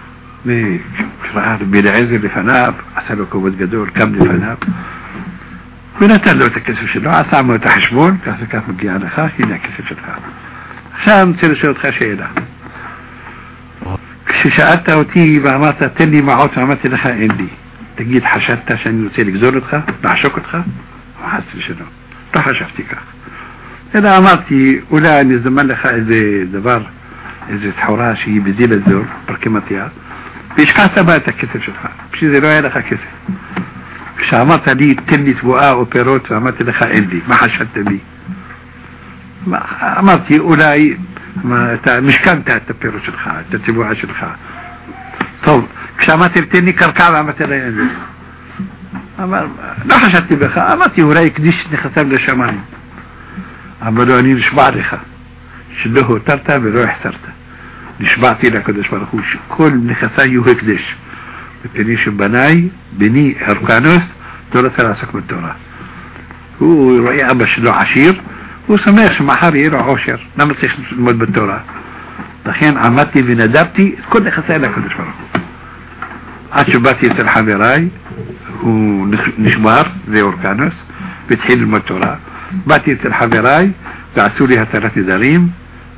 بالعزر لفناب أسألوا كوبت قدور كم لفناب بنتلو تكسف شلو عسامو تحشبون كاف مقيانا خاك هنا كسف شلو شام تلو خاشينا شاءتا وتي بعماتا تلي معوت عمات لخا عندي تجيد حشدتا عشان يوتيلك زورتها نعشوكتها وحسب شنو راح شفتك إذا عماتي أولا أن الزمان لخا إذا دبار إذا تحوراشي بزيل الزور بركمتها بيش كاسة بقى تكسب شلها بشي زي رواية لخا كسب بش عماتها لي تلي تبقى وبيروت عماتي لخا عندي ما حشدت بي عماتي أولاي مش كان تبيروت شلها تتبوها شلها طب بش عماتي بتني كركاب عماتي لي عندي لا حشدت بخا عماتي أولاي كديش نخسب لشماني عملوا أني نشبع لخا شلوه ترتا بروح سرتا نشبعتي لك قدش فرخوش كل نخسايو هكدش بتنيش بناي بني هركانوس دولة ثلاثة من الدولة هو رأي أبش له عشير وسميخش محاري يروح عشر نمسيخ المد بالدولة دخين عمتي بندابتي كل نخساي لك قدش فرخوش عشباتي تلحبي راي ونشبار زي هركانوس بتحيل المدولة باتي تلحبي راي دعسوليها 3 داريم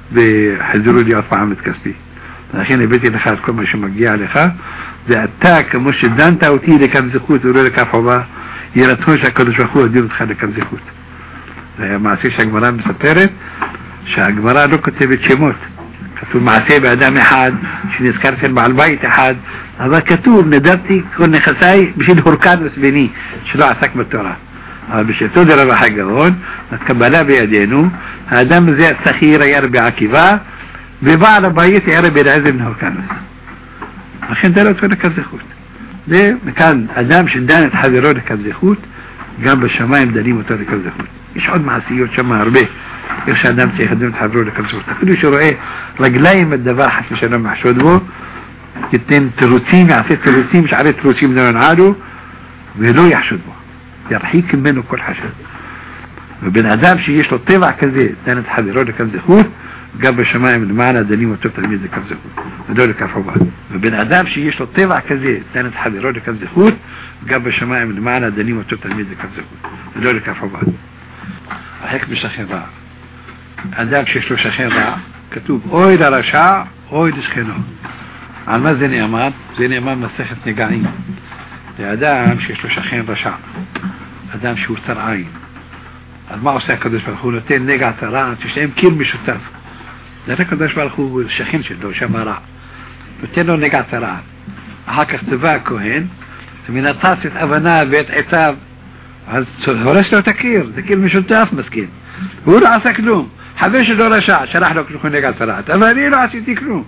بحذروا لي 400 كسبي الحين بيتي لك كل ما شو مجيء عليها ده أتاك مش دانتا أوتي لك كم زخوت ولا لك حبا يرتوش كل شو أخوه دير تخلي كم زخوت ما سيش أجمران مسافرت شأجمران لو كنت بتشموت كتب مع سيب أدم حد شو نذكرت مع البيت حد هذا كتب ندرتي كنا خساي بشيل هركان وسبني شلو عساك بالتوراه بشي تدرى حاجة هون نتكبلا بيدينه هذا زي السخيرة يربي عكبا ببعض بيت يربي العزم من هركانوس عشان ده لو تقول لك زخوت ليه كان أدام شدان تحذروا لك زخوت جنب الشمايم دليل وتقول لك زخوت يشعد مع سيوت شما هربيه إيش أدام سيخدم تحذروا لك زخوت كل شو إيه رجلين الدباحة مش أنا محشود بو يتين تروسيم عفيت تروسيم مش عارف تروسيم ده نعاله ويلو يحشود بو يرحيك منه كل حاجة وبين أدام شيء يشلو الطبع كذي تاني تحذروا لك زخوت قبل الشمايم اللي معنا دليل وتقول تلميذ كم زخوت هذول كفوا بعض وبين أدام شيء يشلو الطبع كذي تاني تحذروا لك زخوت قبل الشمايم اللي معنا دليل وتقول تلميذ كم زخوت هذول كفوا بعض هيك مش شخين ضاع أدام شيء يشلو شخين ضاع كتب أويد رشاع أويد شخينه على ما زين أمان مسخة نقاعين لأدام شيء يشلو شخين رشاع أدام شو ترعين المعو ساكدش بالخولتين نقع ترعين تشتهم كير مش ترف لا تكدش بالخول الشخين شدو شمارع بتنو نقع ترعين هاك اختباكو هين من الطاسة أبناء بيت عتاب هولش لو تكير مش ترف مسكين هو رعا ساكلوم حبيش دو رشاع شرح له كلكم نقع ترعين أبناء له عسيتي كلوم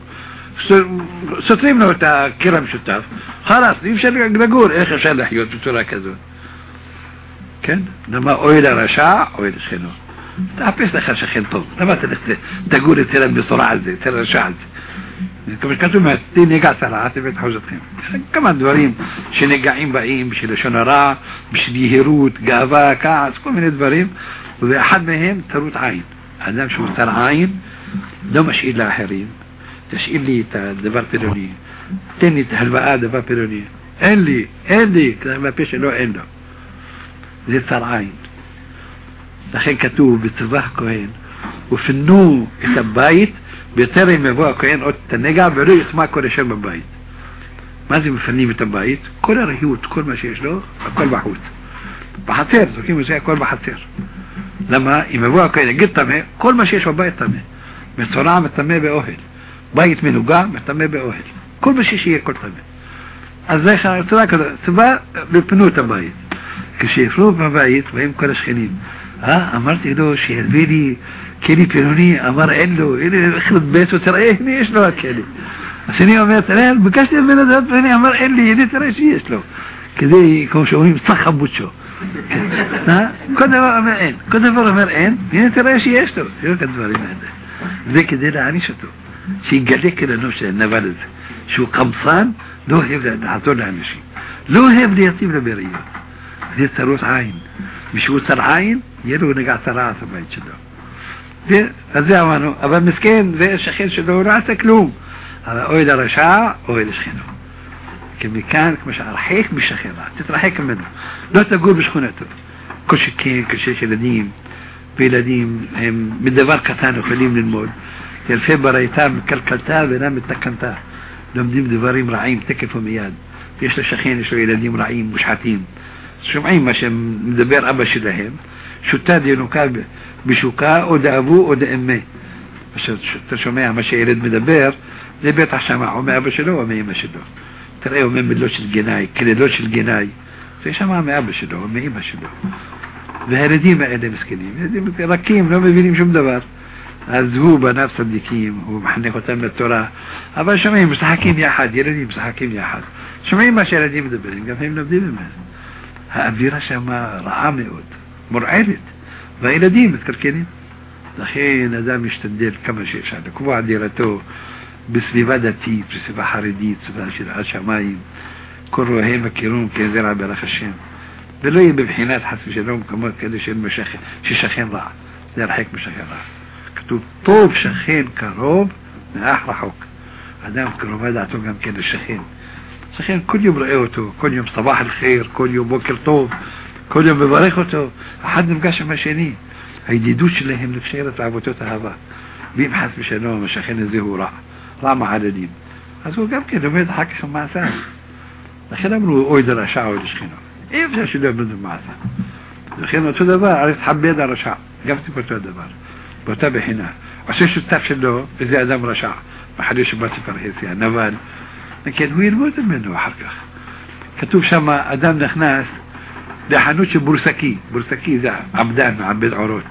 ستريم له كيرا مش ترف خلاص يمشي نقول إيش عشان حيوت بتورا كذا كان لما أويل رشاع أويل شخينه تعبيس دخل شخين طب لما تقول التلم بسرعة زي ترى رشاع زي كم كتب ما تنقع سرعات بيت حوزة خيم كمان دورين شنقعين بقين بشي لشنراء بشي هيروت قابا كاعس كل من الدورين وذي أحد مهم تروت عين هذا شو ترى عين ده مش إلا آخرين تشيل لي دبر بيروني تاني تهلبقى دبر بيروني اللي ما بيش له عنده زي ترعين دخل كتوب بصباح كوين وفي النو كتبايت بيطري مبوع كوين قلت تنقع بيقولوا يسمع كل شيء من بايت ما زي مفنيه بتبايت كل رهيوت كل ما شيش له كل بحوت بحثير كيف زي كل بحثير لما يمبوع كوين جد تمه كل ما شيش بايت تمه من صناعة متمه بأهل بايت منه قاع متمه بأهل كل ما شيش يأكل تمه ازاي خلصنا كده سبا ببنو تبايت كشيفلو مبايت وهم كل شخنين امرت له شيء البيلي كلي بيروني امر له الى اخرب بيته ترى ايه ايش له كلي عشان يوم يترى بكاش من ذات بني امر لي ترى شيء ايش له كده يكون شوي مصخب بوشو كده مرئين يعني ترى شيء ايش له يو كده مرئين زي كده يعني شتو شيء قال لك كده نوش النبلد شو قمصان له يبدا تحطون عنه شيء له يبدا يطيب له بريه دي تروس عين مش وصل عين يلو نقع ثلاثة ما يتشدو دي هذا وانو أبا مسكين زي الشخين شدو راسك لوم هذا أويل رشاع أويل شخينه كم كان مش رحيك بالشخين تترحيك منه لا تقول بشخونته كل شكين كل شيء لديم بلديم هم بالدبار كتانو خليم للمول يلفي بريتام كالكلتا بنام التكنتا لم ديم دباريم رعيم تكفوا مياد فيش الشخين شوي لديم رعيم مش حاتيم شمعين ماشي مدبر أبا شلهم شو تادي نكاب بشوكا ودا أبوه ودا أمي مش تشمعها ماشي يرد مدبر زي بيت عشان معه ما أبا شلو وما يما شلو ترى يوم من بلوش الجناي كده لوش الجناي زي شمعها ما أبا شلو وما يما شلو بهردي ما إلي مسكينين ركيم لو بيبيني مش مدبر الذهوبة نفس الدكيم ومحنك وتم الترى أبا شمعين مستحكين يا حد يردي مستحكين يا حد شمعين ماشي يردي مدبرين قال فهمنا بدي بمهز هأبيرش ما رعامي قد مرعلت فإلى ديمة كركينين دخين أدام يشتدل كما شيء شعلك كبو عديرته بسليفادتي بسليفا حرديت سباشر عشمايم كرو هيما كيرون كيزرع برخشين بلوي ببحينات حسب شلوم كما كده شيء المشاخين شي شخين راع زي رحيك مشاخين راع كتب طوب شخين كروب أحرحوك أدام كروبات عطوكم كده الشخين شخين كل يوم رأيوته كل يوم صباح الخير كل يوم بوكر طوب كل يوم بباركته أحد نبقاش ماشينين هيديدوش لهم لفشيرة عبوتوتا هذا بيبحث بشأنه مشاخين الزهو رع مع الدين. אז הוא גם כן לומד אחר כך מעשה. לכן אמרו אוי זה רשע או לשכינו. אי אפשר שלא לומד מעשה. לכן אותו דבר, הרי תחבד הרשע. גם אותו דבר. באותה בחינה. עושה שותף שלו, וזה אדם רשע. מחדש שבת ספר היציאה, נבל. לכן הוא ילמוד ממנו אחר כך. כתוב שם, אדם נכנס לחנות של בורסקי. בורסקי זה עבדן, מעבד עורות.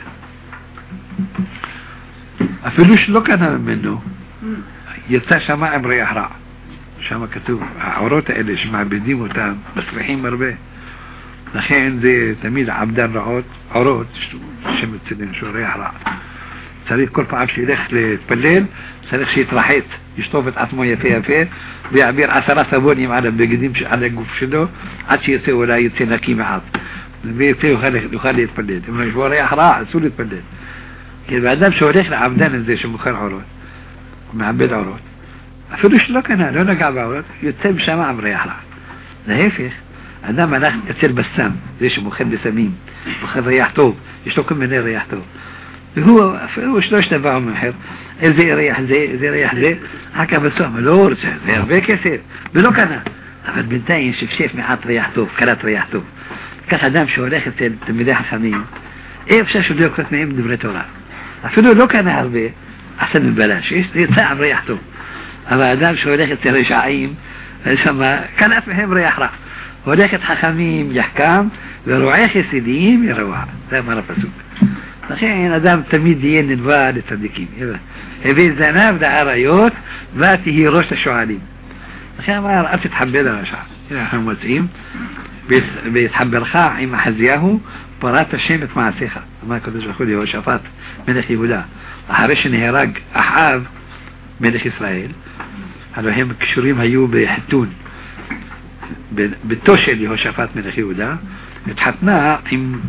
אפילו שלא קנה ממנו, יצא שם עם ריח רע. שם כתוב, העורות האלה שמעבדים אותם, מסריחים הרבה. לכן זה תמיד עבדן רעות, עורות, שמצלם שהוא ריח רע. צריך כל פעם שילך להתפלל, צריך שיתרחץ, ישטוף את עצמו יפה יפה, ויעביר 10 סבונים על הבגדים, על הגוף שלו, עד שיצא אולי יצא נקי מעט. ויצא יוכל להתפלל. אם יש בו ריח רע, אסור להתפלל. כי באדם שהולך לעבדן הזה שמוכר עורות, מעבד עורות, אפילו שלא קנה, לא נגע בעורות, יוצא משם עם ריח רע. להפך, אדם הלך אצל בסם, זה שמוכר בסמים, מוכר ריח טוב, יש לו כל מיני ריח טוב. והוא אפילו שלוש דבר מאחר, איזה ריח זה, איזה ריח זה, רק בסוף, לא רוצה, זה הרבה כסף, ולא קנה. אבל בינתיים שפשף מעט ריח טוב, קלט ריח טוב. כך אדם שהולך אצל תלמידי חכמים, אי אפשר שלא יקרות מהם דברי תורה. אפילו לא קנה הרבה, עשה מבלש, יצא עם ריח טוב. אבל אדם שהולך אצל רשעים, קלט מהם ריח רע. הולך את חכמים יחכם, ורועה חסידים ירועה. זה אמר הפסוק. לכן אדם תמיד יהיה נדבה לצדיקים. הביא זנב לעריות, ותהי ראש השועלים. לכן אמר, אל תתחבל הרשע. אנחנו מוצאים, והתחבלך עם אחזיהו, פרעת השם את מעשיך. אמר הקדוש ברוך הוא ליהושפט, מלך יהודה. אחרי שנהרג אחאב, מלך ישראל, הלוא הם קשורים היו בחיתון. ביתו של יהושפט מלך יהודה, התחתנה עם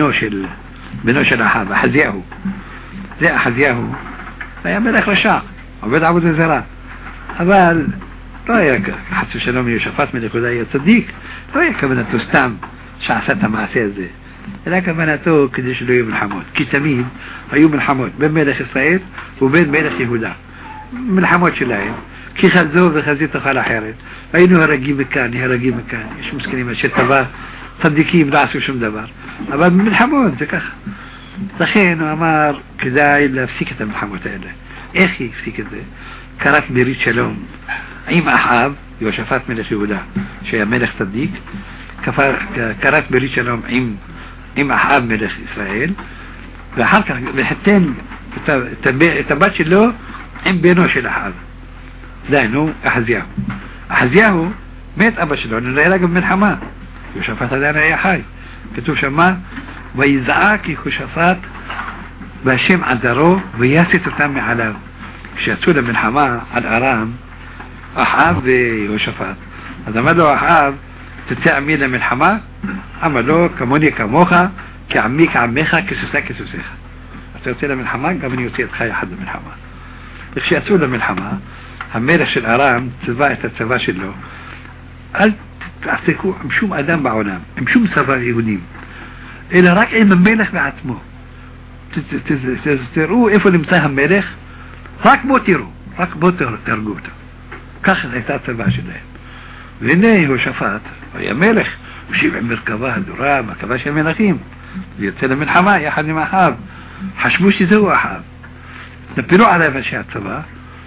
בנו של אחאב, אחזיהו. זה אחזיהו, היה מלך רשע, עובד עבודה זרה. אבל לא היה חס ושלום יהושפט מלך יהודה היה צדיק, לא היה כוונתו סתם שעשה את המעשה הזה, אלא כוונתו כדי שלא יהיו מלחמות. כי תמיד היו מלחמות בין מלך ישראל ובין מלך יהודה. מלחמות שלהם, כי חזו וחזית תאכל אחרת. היינו הרגים מכאן, הרגים מכאן. יש מסכנים שטבע צדיקים לא עשו שום דבר. אבל במלחמות זה ככה. לכן הוא אמר, כדאי להפסיק את המלחמות האלה. איך היא הפסיק את זה? קראת ברית שלום עם אחאב, יהושפט מלך יהודה, שהיה מלך צדיק, קראת ברית שלום עם אחאב מלך ישראל, ואחר כך לחתן את הבת שלו עם בנו של אחאב. דיינו, אחזיהו. אחזיהו מת אבא שלו, נראה גם מלחמה. יהושפט עדיין היה חי. כתוב שמה, ויזעק יהושפט והשם עזרו ויסת אותם מעליו. כשיצאו למלחמה על ארם, אחאב ויהושפט. אז אמר לו אחאב, תצא עמי למלחמה? אמר לו, כמוני כמוך, כעמי כעמך, כסוסה כסוסיך. אתה יוצא למלחמה, גם אני יוצא איתך יחד למלחמה. וכשיצאו למלחמה, המלך של ארם צבא את הצבא שלו, אל תעסקו עם שום אדם בעולם, עם שום צבא יהודים, אלא רק עם המלך בעצמו. תראו איפה נמצא המלך, רק בו תראו, רק בו תרגו אותו. ככה הייתה הצבא שלהם. והנה יהושפט, היה מלך, הוא עם מרכבה הדורה, מרכבה של מלכים, ויוצא למלחמה יחד עם אחאב. חשבו שזהו אחאב. נפלו עליו אנשי הצבא,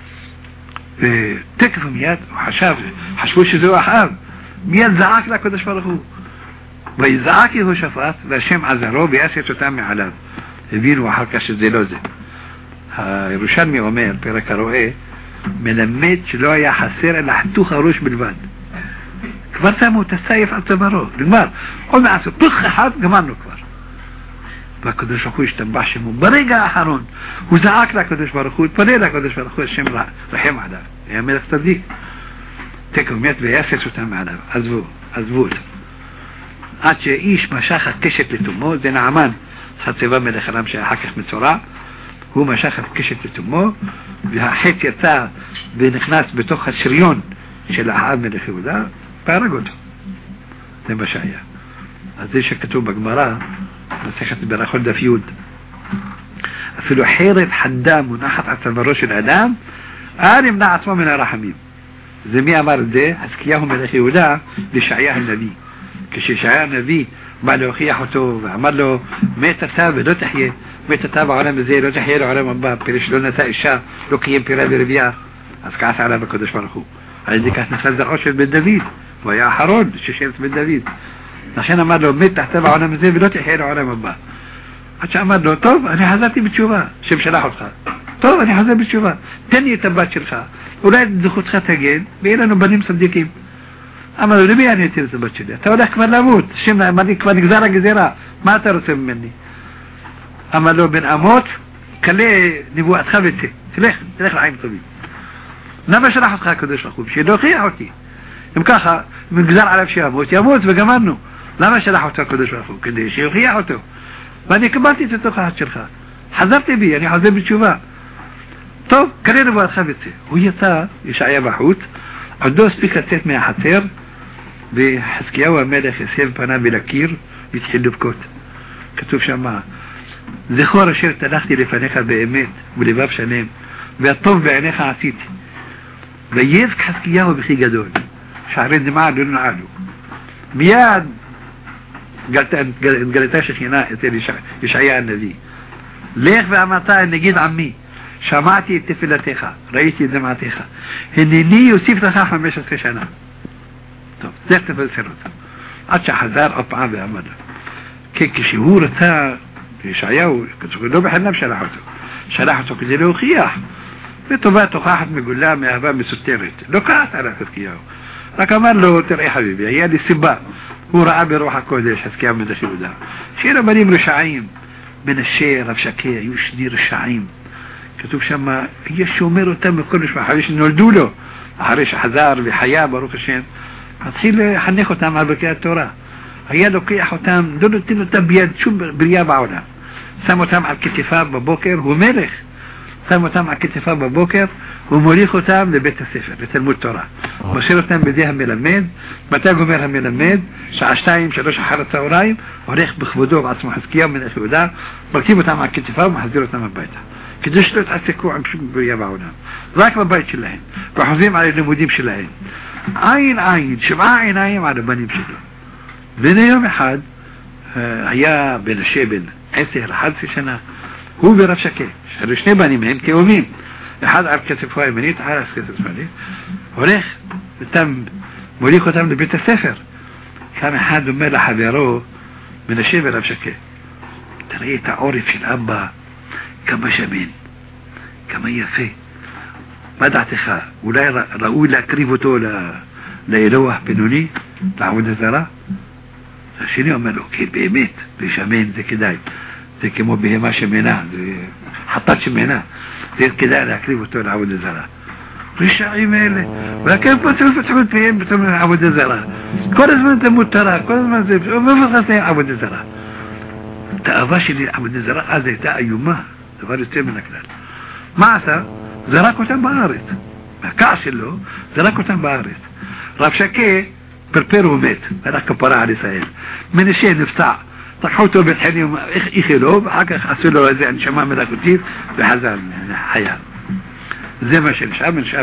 ותקף מיד, חשבו שזהו אחאב. מיד זעק לקדוש ברוך הוא. ויזעק יהושפט והשם עזרו ויסת אותם מעליו. הבינו אחר כך שזה לא זה. הירושלמי אומר, פרק הרואה, מלמד שלא היה חסר אלא חתוך הראש בלבד. כבר שמו את הסייף על צווארו, נגמר. עוד מעט, פח אחד, גמרנו כבר. והקדוש ברוך הוא השתבח שמו. ברגע האחרון, הוא זעק לקדוש ברוך הוא, התפלל לקדוש ברוך הוא, השם רחם עליו. היה מלך צדיק. תקף מת ויסת אותם מעליו. עזבו אותו. עד שאיש משך הקשת לתומו, זה נעמן, חצבה מלך ארם שאחר כך מצורע, הוא משך הקשת לתומו, והחץ יצא ונכנס בתוך השריון של אחאב מלך יהודה, והרג אותו. זה מה שהיה. אז זה שכתוב בגמרא, מסכת ברכות דף י', אפילו חרב חדה מונחת על צווארו של אדם, ימנע עצמו מן הרחמים. זה מי אמר את זה? חזקיהו מלך יהודה לישעיה הנביא. כשישעיה הנביא בא להוכיח אותו ואמר לו, מת אתה ולא תחיה, מת אתה בעולם הזה, לא תחיה לעולם הבא, פירש לא נשא אישה, לא קיים פירה ורבייה. אז כעס עליו הקדוש ברוך הוא. על ידי כך נפל זרעו של בן דוד, הוא היה האחרון ששבט בן דוד. לכן אמר לו, מת אתה בעולם הזה ולא תחיה לעולם הבא. עד שאמר לו, טוב, אני חזרתי בתשובה, שם שלח אותך. טוב, אני חזר בתשובה, תן לי את הבת שלך, אולי את זכותך תגן, ויהיה לנו בנים צדיקים. אמר לו, למי אני אתן את הבת שלי? אתה הולך כבר למות, כבר נגזר הגזירה, מה אתה רוצה ממני? אמר לו, בן אמות, קלה נבואתך וצא, תלך לחיים טובים. למה שלח אותך הקדוש ברוך הוא? בשביל להוכיח אותי. אם ככה, מגזר עליו ימות וגמרנו. למה שלח אותך הקדוש ברוך הוא? כדי שיוכיח אותו. ואני קבלתי את התוכחת שלך. חזרתי בי, אני חוזר בתשובה. טוב, קרא נבואתך וצא. הוא יצא, ישעיה בחוץ, עוד לא הספיק לצאת מהחצר, וחזקיהו המלך הסב פניו אל הקיר, והתחיל לבכות. כתוב שם, זכור אשר תלכתי לפניך באמת, ולבב שלם, והטוב בעיניך עשיתי. ויבך חזקיהו בכי גדול, שערי דמעה לא נעלו. מיד גלתה שכינה אצל ישעיה הנביא. לך ואמרת נגיד עמי, שמעתי את תפילתך, ראיתי את דמעתך, הנני יוסיף לך 15 שנה. טוב, לך תפסר אותה. עד שחזר עוד פעם ואמר לו. כי כשהוא רצה, ישעיהו, לא בחינם שלח אותו כדי להוכיח. וטובה תוכחת מגולה מאהבה מסותרת. לא כעס על חזקיהו. רק אמר לו, תראה חביבי, היה לי סיבה. הוא ראה ברוח הקודש, חזקיהו מלך יהודה. שיהיה בנים רשעים. מנשה, רב שקה, היו שני רשעים. כתוב שם, יש שאומר אותם מכל משפחה, אחרי שנולדו לו, אחרי שחזר וחיה, ברוך השם, התחיל לחנך אותם על ברכי התורה. היה לוקח אותם, לא נותן אותם ביד שום בריאה בעולם. שם אותם על כתפיו בבוקר, הוא מלך. שם אותם על כתפיו בבוקר, הוא מוליך אותם לבית הספר, לתלמוד תורה. משאיר אותם בידי המלמד, מתי גומר המלמד, שעה 2-3 אחר הצהריים, הולך בכבודו בעצמו חזקיהו מלך יהודה, מרכיב אותם על כתפיו ומחזיר אותם הביתה. כדי שלא יתעסקו עם שום בריאה בעולם. רק בבית שלהם, וחוזרים על הלימודים שלהם. עין, 7 עיניים על הבנים שלו. והנה יום אחד, היה מנשה בן 10-11 שנה, הוא ורב שקה, שהיו שני בנים הם תאומים, אחד על כתפו הימנית, אחד על כתפו השמאלית, הולך מוליך אותם לבית הספר. כאן אחד אומר לחברו, מנשה ורב שקה, תראה את העורף של אבא, כמה שמן, כמה יפה. מה דעתך? אולי ראוי להקריב אותו לאלוה בינוני, לעבוד הזרה? השני אומר לו, כי באמת, לשמן זה כדאי. זה כמו בהמה שמנה, זה חטאת שמנה. זה כדאי להקריב אותו לעבוד הזרה. רשעים אלה. וכן פתחו את פיהם פתאום לעבוד הזרה. כל הזמן זה מותרה, כל הזמן זה... ומפחד להם עבוד הזרה. התאווה שלי לעבוד הזרה, אז הייתה איומה. דבר יוצא מן הכלל. מה עשה? זרק אותם בארץ. הכעס שלו, זרק אותם בארץ. רב שקה פרפר ומת, הלך כפרה על ישראל. מנשה נפצע, לקחו אותו בית חולים, איכלו, ואחר כך עשו לו איזה הנשמה מלאכותית, וחזר חייל. זה מה שנשאר מנשה.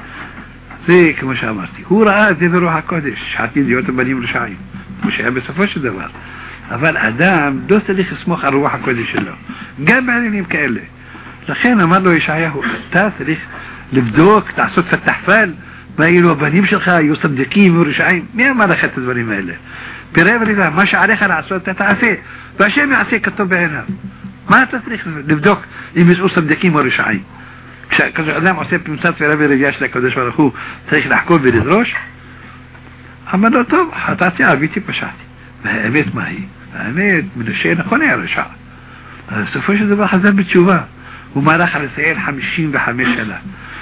זה כמו שאמרתי. הוא ראה את זה ברוח הקודש, שעתיד להיות הבנים רשעים, כמו שהיה בסופו של דבר. אבל אדם לא צריך לסמוך על רוח הקודש שלו, גם בעניינים כאלה. לכן אמר לו ישעיהו, אתה צריך לבדוק, לעשות פתחפל, מה יהיו הבנים שלך, יהיו צדיקים ורשעים. מי אמר לך את הדברים האלה? פירה וריבה, מה שעליך לעשות אתה תעשה, והשם יעשה כתוב בעיניו. מה אתה צריך לבדוק אם יהיו צדיקים או רשעים? כשאדם עושה פמצת פירה וריבה של הקדוש ברוך הוא, צריך לחקור ולדרוש? אמר לו, טוב, חטאתי, עביתי, פשעתי. והאמת מה היא? האמת, מנשה נכון היה רשע. בסופו של דבר חזר בתשובה. הוא מלך על ישראל 55 שנה.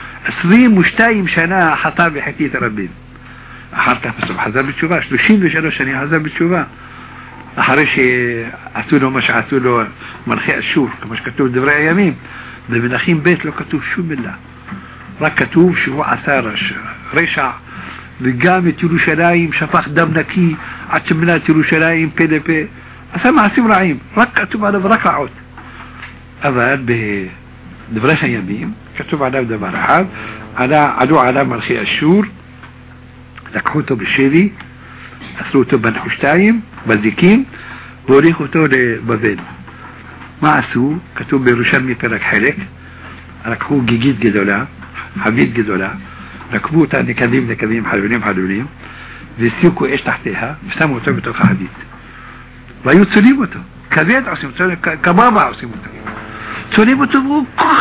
22 שנה חטא וחטא את רבים. אחר כך בסוף חזר בתשובה. 33 שנים חזר בתשובה. אחרי שעשו לו מה שעשו לו מלכי אשור, כמו שכתוב דברי הימים. במלכים ב' לא כתוב שום מילה. רק כתוב שהוא עשה רשע. וגם את ירושלים שפך דם נקי עד שמילא את ירושלים פה לפה. עשה מעשים רעים, רק כתוב עליו רק רעות. أبد بدبريخ يمين كتب على دبر حاب على عدو على ملخي الشور لكحوته بالشيري أسروته بنحشتايم بزيكين وريخوته لبابل معسو كتب بيروشلمي برك حرك ركبوه جيجيد جدولا حبيت جدولا ركبوه تاني كذيم حلولين بيسيوكو ايش تحتها بسموا تبتو حديد ويوت سليمته كبيت عصيمته كبابا عصيمته سليمته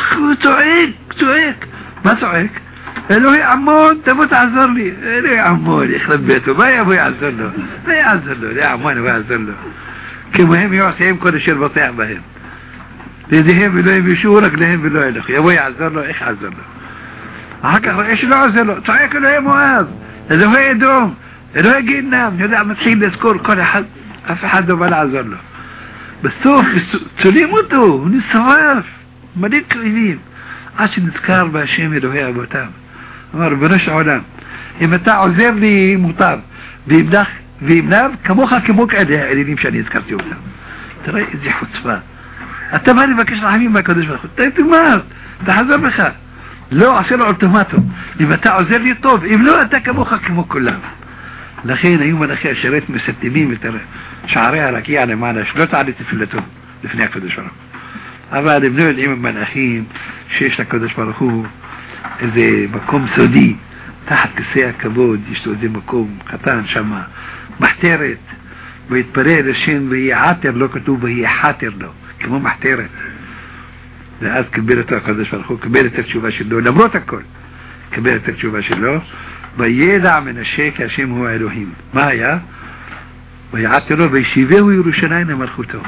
تعيك ما تعيك قالوا يا عمون تبو تعذر لي قالوا يا عمون يخرب بيته ما يبو يعذر له لا يعذر له يا عمون يبو يعذر له كمهم يعصيهم كل شيء بطيع بهم لذهب بلوه بشورك لهم بلوه لك يبو يعذر له ايش عذر له حكا ايش له عذر له تعيك له يا معاذ إذا هو يدوم إذا هو يجي ينام يدع متحيل يذكر كل حد أفي حد وبلا عذر له بس سوف سليمته من الصغار مليك قريبين عشان نذكر باشيم إذا هو أبو تام أمر بنش علام إما تاعو زيبني مطاب بيبناب كموخا كموك عدها اللي مشان يذكرتي وتام ترى إزي حطفا التماني ما كش رحمين ما كدش بخد تيتمات تحذر بخا لو عصير علتماته لما تاعو زيبني طوب إملو أنت كموخا كموك كلها لخينا يوم الأخير شريت مستمين بترى شعريها لك يعني معنا شلو تعالي تفلتون لفنيا كدش برخو أما نبنو الإمام من أخيم شيش لكدش برخو إذا مكوم سودي تحت كسية كبود يشتو إذا مكوم قطان شما محترت بيتبرير الشين بهي عاتر لو كتوب بهي حاتر له كما محترت لأذ كبيرة كدش برخو كبيرة تشوفها شلو لمروتك كل كبيرة تشوفها شلو بيدع من الشيك هشيم هو إلهيم ما هي ويعتروا بيشيفه ويروشنين ملخوته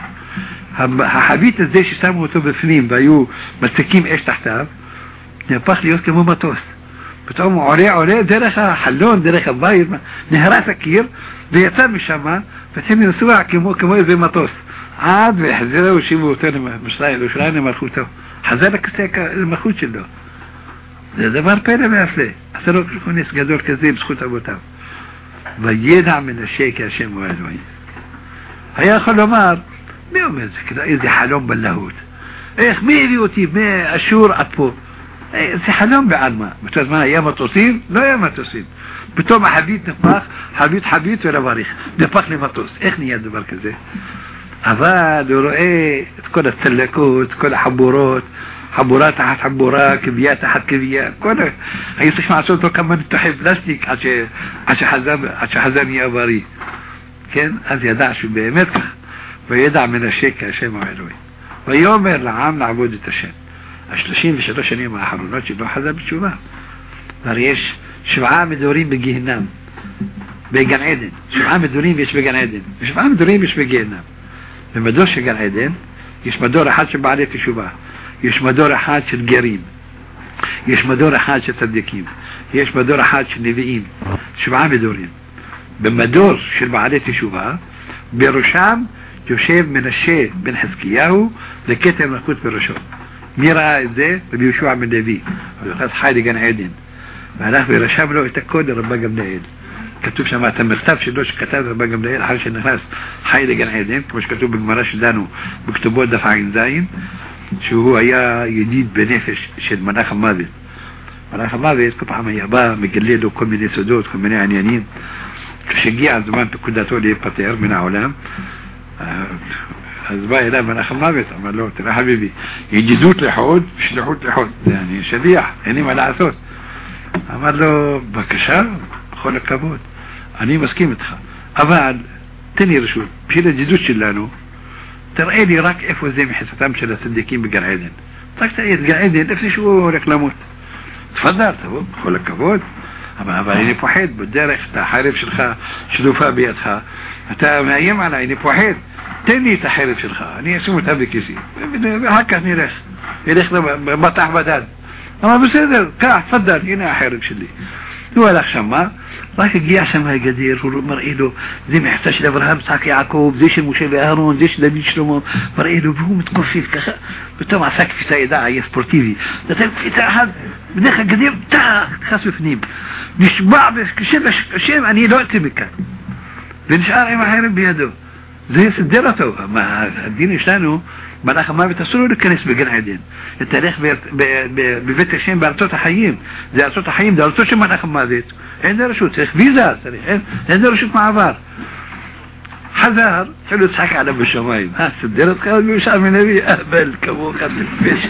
حبيت الزيش يسموه تو بفنين بايو مسكيم ايش تحتها نبخ ليوت كمو مطوس بتقوم عريع درخة حلون درخة باير نهرات كير بيتم الشمال فتهم ينسوع كمو زي مطوس عاد بيحزره وشيبه تاني مش رايق وشراني ملخوته حزالك السيكة الملخوت له ده بار بينا بيفلي أثروا كل ناس قدور كذيب سخوت أبو تام ويدع من الشيء كاشم وعلوين هيا خلو مار ميوم يذكر إذا حلوم باللاهوت إيخ ميري وتيب مي أشور أطبو إذا حلوم بعلماء بتوز مانا ياما تصيب لا ياما تصيب بتوم حبيت نفاق حبيت ولا باريخ نفاق لما توس إيخ نياد بركزي أفاد ورؤي تكون السلكوت تكون حبورات حبورات تحت حبورات كبيات تحت كبيات كله هيصيح مع صوته كمان تحب بلاستيك عشان حزام يا باري كان هذا يدعش بأمتك ويدع من الشيك شيء معلوي ويومر لعام لعبودة الشن 33 سنة مع حرونات يبقى حزام بتشوفها مريش شبعاء مدورين بجهنم بجن عدن شبعاء مدورين بيش بجن عدن شبعاء مدورين بيش بجهنم لما دورش جن عدن يشمدور حاج بعدين تشوفها يشمدور حاج الجريم يشمدور حاج الصديقين يشمدور حاج النبيين شبعاء مدورين بمدور شرب عليه تشوفها برشام يشيب من الشيء بن حزكياه لكتب ملكوت برشام ميرا ازاي بيوشوع من النبي خلاص حالي جن عدن معناه برشام له يتكون ربما جمنا عدن كتب شما تمرتبش دوش كتاب ربما جمنا عدن حالش الناس حالي جن عدن مش كتب بالمراش دانو بكتبوه دفع عن زاين شو هو يا جديد بنفش شد مناخ مابت قطعة من يابا مقلد وكل من سدود كل من عنيانين تشجيع زمان تكوداتو لي بطير من عولام أزباء لا مناخ مابت أما لو ترى حبيبي يجدوت لحود مش لحود يعني شبيع يعني ما لا أسوس أما لو بكشا خلق كبود أني مسكيمتها أما تاني رشود بشيلة جدوت شلانو ترى لي راك افو زي ما حسيت امشي للصديقين بقرعيدين طاك تأيد قرعيدين نفسي شو ركلاموت تفضل تبو خلق كبود اما عيني بوحيد بالدارخ تحارب شرخا شلوفا بيتها حتى ما ايام على عيني بوحيد تاني تحارب شرخا اني اسمه تابك يسي هكا نيرخ يرخ بطح بداد اما بسيدر كاح تفضل هنا احارب شلي هو لك شما راك جي عشان هاي قدير مرئيله زي ما يحتاج لابراهام ساك يعقوب زيش المشيب هارون زيش لبيشلمو مرئيله بهم تكون فيه بتوع ساك في سايدة عي سبورتيفي ده في تاحد بداخل قدير تاع خاص فنيب مش بعض شيء اني لو اعتبك لنش ارعي ما حيرب بيده زي سدرته ما الدين شلانه ملاخ ما بتصلوا للكنيس بجن عدين التاريخ ببيت الشين بارتوت حييم زي ارتوت حييم ده ارتوت ملاخ ما زيت عنده رشوت تاريخ فيزا عنده رشوت مع عبار حذر حلو تحكي على بالشمايم ها سدرت قال مش من النبي اهبل كمو قد فيش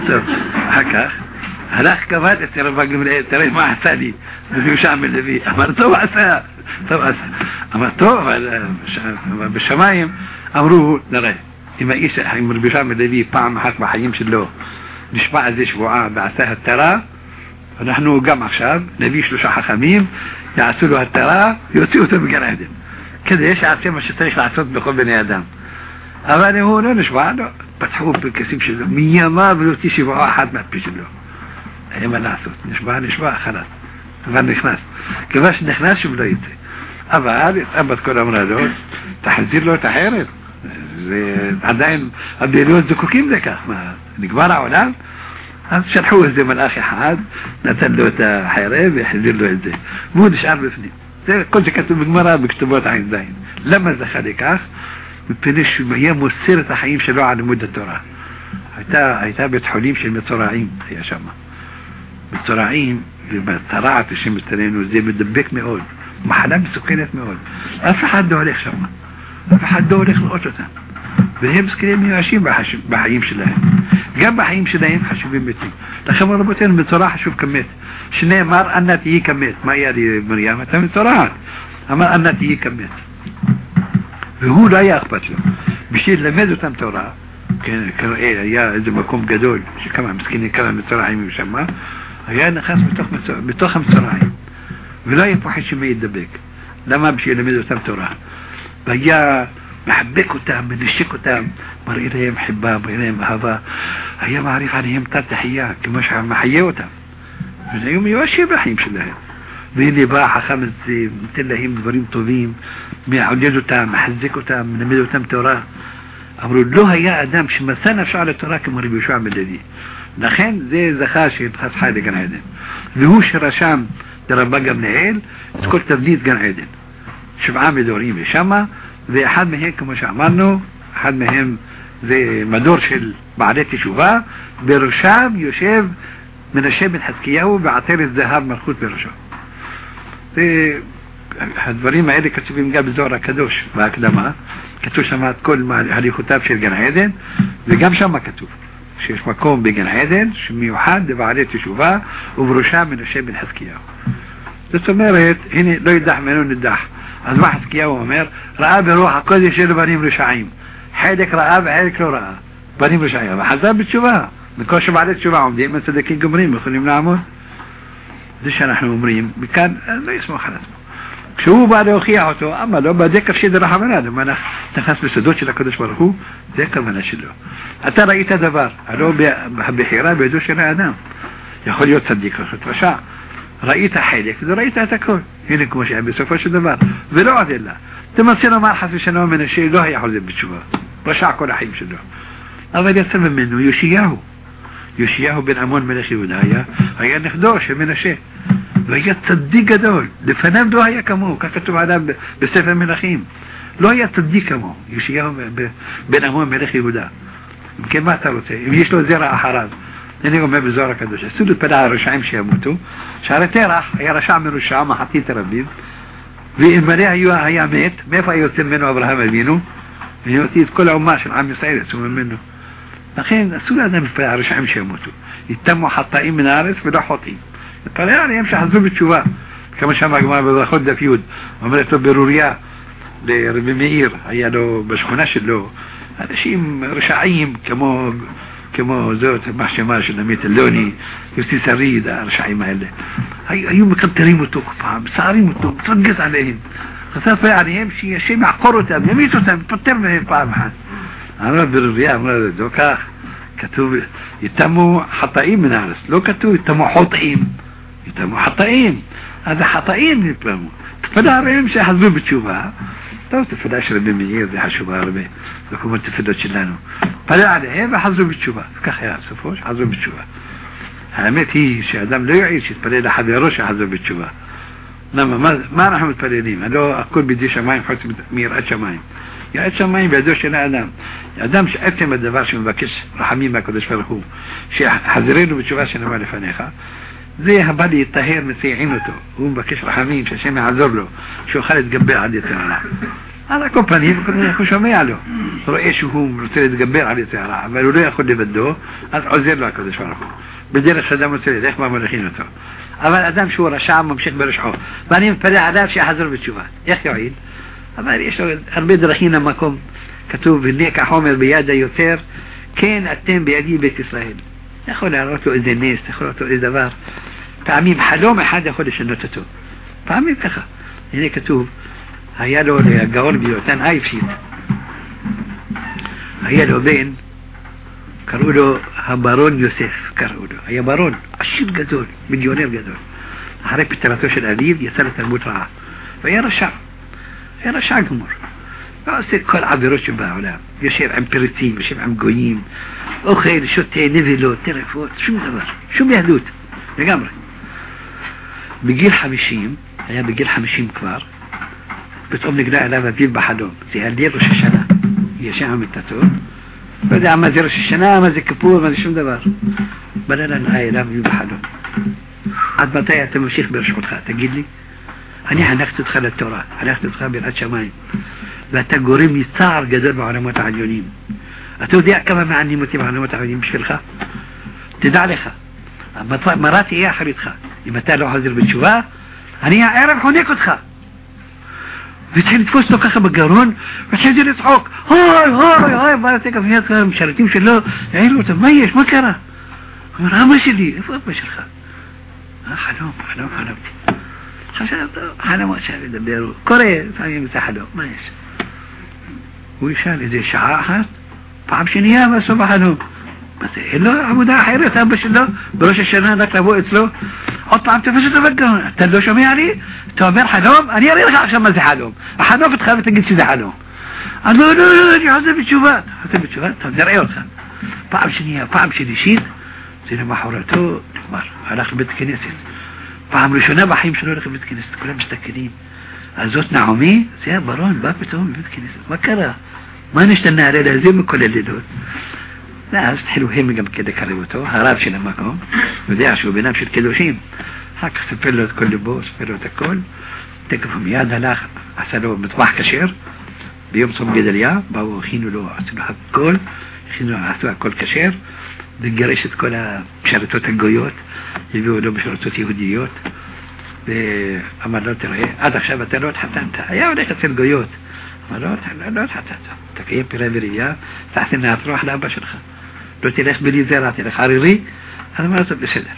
حكى هلاك كمان ترى باقي من التاريخ ما حسالي مش عامل النبي امرته عسى طبعا امرته بالشمايم امره نرى إما إيش حيمر بيشام الذي طعم حق بحيمش له نشبع زي شبوعة بعثها الترى فنحن جمع شاب نبيش له شح خميم يعسلوا الترى يوتيو تبقى عادل كده ايش عارفين مش التاريخ العصود بقول بني آدم أباني هو نشبع له بتحوب بكسيب شلو 100 ما بلوتي شبوعة أحد ما تبيش له هي ما نعسود نشبع خلاص فنخناس كيفاش نخناس بلايتي أبا تكون أمره له تحذير له تحيرت عدين أبدي اليوم ذكوكين ذكا ما نكبر عولان شرحوه زي ما الأخي حاد نتلو تحيري بيحذر له إزاي مودش عارف فني كنت كتب بجمرة بكتبات عين داين لما دخلك أخ بنش هي مسيرة حييم شلوع على مدة ترى هيتا بتحوليم شل متراعيم يا شما متراعيم بما تراعت الشيء مستنين وزي بدبك مقول محلم سكينة مقول أفحد عليك شما أفحد عليك الأوتوتان بهم سكريم 120 بحييم شلاهم جنب بحييم شلاهم حشوفين بيتين لخم ربطين بصراحة شوف كميت شنو مار أنت هي كميت ما يالي مريم تم صراحة أما أنت هي كميت هو لا يقبل له بشيء لماذا تم ترى كانوا إيه يا إذا ما كم جدول شو كمان مسكين كلام متراعيم يسمى هي نخاس بتخم متراعيم ولا يفحش ما يدبك لما بشيء لماذا تم ترى هي محبك وتام من الشك وتام مرئيهم حباب مرئيهم هذا هي معرفة عليهم تحية كمش محية وتام من يوم يوشي بحيم شلهم بيني باحة 5 متلهم دبرين طوبين مع عجزو تام محزك وتام من مدو تام توراه أمرو له يا أدام شمسانا شعر التراك مريبي شو عمل الذي لخين زي زخاشي تخص حالي كان عيدن لهوش رشام ترى بقى من عيل تقول تبديد كان عيدن شبعان بدورين بشما زي أحد من هيك مش عملنه أحد مهم زي ما دورش بعدتي شوفاه برشام يشيف من الشيب الحسكيه بعطير الذهب مرخوط برشام زي هدورين ما إلي كتبين قبل زورة كدوش وهكذا ما كتوش ما كل ما هذه خطاب شير جن عيدن بجام شما كتوب شيش مكون بجن عيدن شمي وحد بعدتي شوفاه وبرشام من الشيب الحسكيه تستمرت هنا لا يدح منون الدح از واحد كياو ومير رأى بروح كل شيء بنيم رشعيم حيدك رأى بحيدك لو رأى بنيم رشعيم حسب بتشوفها نكوش بعد تشوفهم دي مثل دكين قمرين بخليهم نعمل ديش نحن قمرين كان لا يسمع خلاص شو بعد وخيعته اما لو بذكر شيء ده راح من هذا ما انا تخص بسدوش لكدش برهو ذكر من اشلو حتى رأيت دبار قالوا بحيران بيدوش انا ادم ياخذ يتصدق رشع رأيت حيلك رأيتها تكون هناك مش عم بيسوفش دبار بلوعد الله تمثينا ما حسب شنو من الشيء له يحوز بتشوفه رشع كل حي مش له هذا يسمى منه يشياه بين أمون ملكي ودايا هي نخدوش من الشيء وهي تصديق دول لفنام دو هي كمو كتب على بسفر من أخيم لو هي تصديق كمو يشياه بين أمون ملكي ودا يمكن ما تعرفه يشلو زرع حرام يعني يقوم بزورة كدوش السودة بلا رشعيم شي يموتوا شهرتين راح هي رشع من رشع ما حطيه تربيب بالمريع هي ميت ما يفا يوتم منه أبراهام أبينه يوتيد كل عماش العام يسعيد يسمون منه لكن السودة هذا بلا رشعيم شي يموتوا يتموا حطائين من عارس بلا حطين الطريقة يعني يمشي حزوب الشواء كما شامع ما بذاخد دفيود ومرأته بروريا لربي مئير هي له بشخناش له هذا شيء رشعيم كما زوت محشي ماشي نميت اللوني يفتي سريدة رشعي مهله هاي مكترين وتوقفهم صارين وترقص عليهم خسافة يعني يمشي شيء معقرة تام يميتوا تام تطرنا هي طعام حد أنا بالرياء مرة دوكا كتوب يتموا حطائين من عرس لو كتوب يتموا حطائين هذا حطائين يتموا فده يمشي حزوب تشوفها لو تفداش ربي ميير دي حشوفها ربي لكم انت تفداش لانه فلا على هي بحزو بتشوفها كخيار سفوش حزو بتشوفها همت هي شي ادم لا يعيش فلا حد يروش حزو بتشوفها لما ما نحن متفللين هلو أقول بدي شمايم حتى ميرأة شمايم يا شمايم بيدوش إلى آدم شيء أكثر من الدفاش من بكش رحمين ما كدش فرقوه شيء حذرينه بتشوفاش أنا مالي فنيخة زي هبالي الطهير مسي عينته هم بكش رحمين شيء ما يعذر له شو خالد جبير عدي سيارة أنا كومباني بكون يخش ما يعلو رئيسه هم رسالة جبير عدي سيارة عملوا له يأخذ اللي بده أعذر له كدش فرقوه بدير الخدام وسيلة ليش ما ملخينته أما الأدم شو رشام ممشيت برشحه بانيم فلا عذاب شيء حذر بتشوفه يا أخي عيد أما إيش البيد رخينا ماكم كتوب هناك حومر بيادة يوتير كان التين بيدي بيت إسرائيل يأخذ عروته إذا الناس يأخذ إذا بار تعميم حلوم حد يأخذ شنوتته تعميم كخا هنا كتوب هيا له لجوار بيوتان هاي فيد هيا له بين كرولو بارون يوسف كرولو هيا بارون عشيب جدول مليونير جدول حرك بالتلاتوش الأليف يسالة المترعة فيا رشع جمهور بس كل عبيروش بقى يشير عم بريتين يشير عم جويم أخير شو نيفيلو تليفون شو مدبر شو بيهدوت لجمرة بيجيل حمشيم هيا بيجيل حمشيم كبار بتقوم نقدر لما بيب بحدهم زي هاللي رش الشنا يشير عم التاتون بدي عم زي رش الشنا ما زي كبور ما زي شو مدبر بدنا نهاي لما بيب بحدهم عاد بطيئة تمشيخ برش خدخة تجيب لي هني هناك تدخل التوراة هناك تدخل بالأشماين لا تجورم يصار جدر معلومات عجونين أتودي كما معني معلومات عجونين مش في الخا تدع لخا مراتي إيه حريتخا لما تالو حذر بالشواء هني أعرف هناك تدخل بتحب تفوستو كخا بالجارون بتحب يصحوك هاي مراتك فيها مشاركين مش الله عيلو تميش ما كره أنا ماشي لي فوق مش الخا حلوم حلومتي حالا ما شاء يدبروا كوريا فاهم مساحله ما يش ويشان زي شعاعات فعمشي نيابة صباح لهم بس إلا عبودا حيرتها بش الله بروش الشنان ذاك لابو إتلو أطلع تفشت تفكرون تلو شو ميعني توامير حالهم أنا يريد عشان ما زي حالهم أحنا في تخافت تجد شو زي حالهم أنا لا حسب الشوفات تنزل أيوة خان فعمشي نيابة فعمشي نشيد زي ما حورته مر على خبت كنيسة فعملوا شو نبح يمشوا لك بيت كنيسة كلهم مستكدين عزوت نعومي زي برون بابتهم بيت كنيسة ما كره ما نشتنى عليه لازم كل اللي دول لا استحلو هم جنب كده كريوتو هرابش لما كهم وديع شو بنمشي الكدوشين هاك سفلو كل بو سفلو تكل تكفهم ياد هلا حسلو مطبخ كشير بيوم صوم جدليا باو خينو له حسلو حق كل خينو حسلو كل كشير بالجريشة كلها بشرطوت الجيوت يبيعوا بشرطوت يهوديوت بعملات رأي هذا شابة تلوت حتى انت يا وليك تصير جيوت عملات حتى انت تكيب برابرية تحت انها تروح لا بشرخة لو تليخ بلي زيرات لك حريري هذا ما يصب لسدر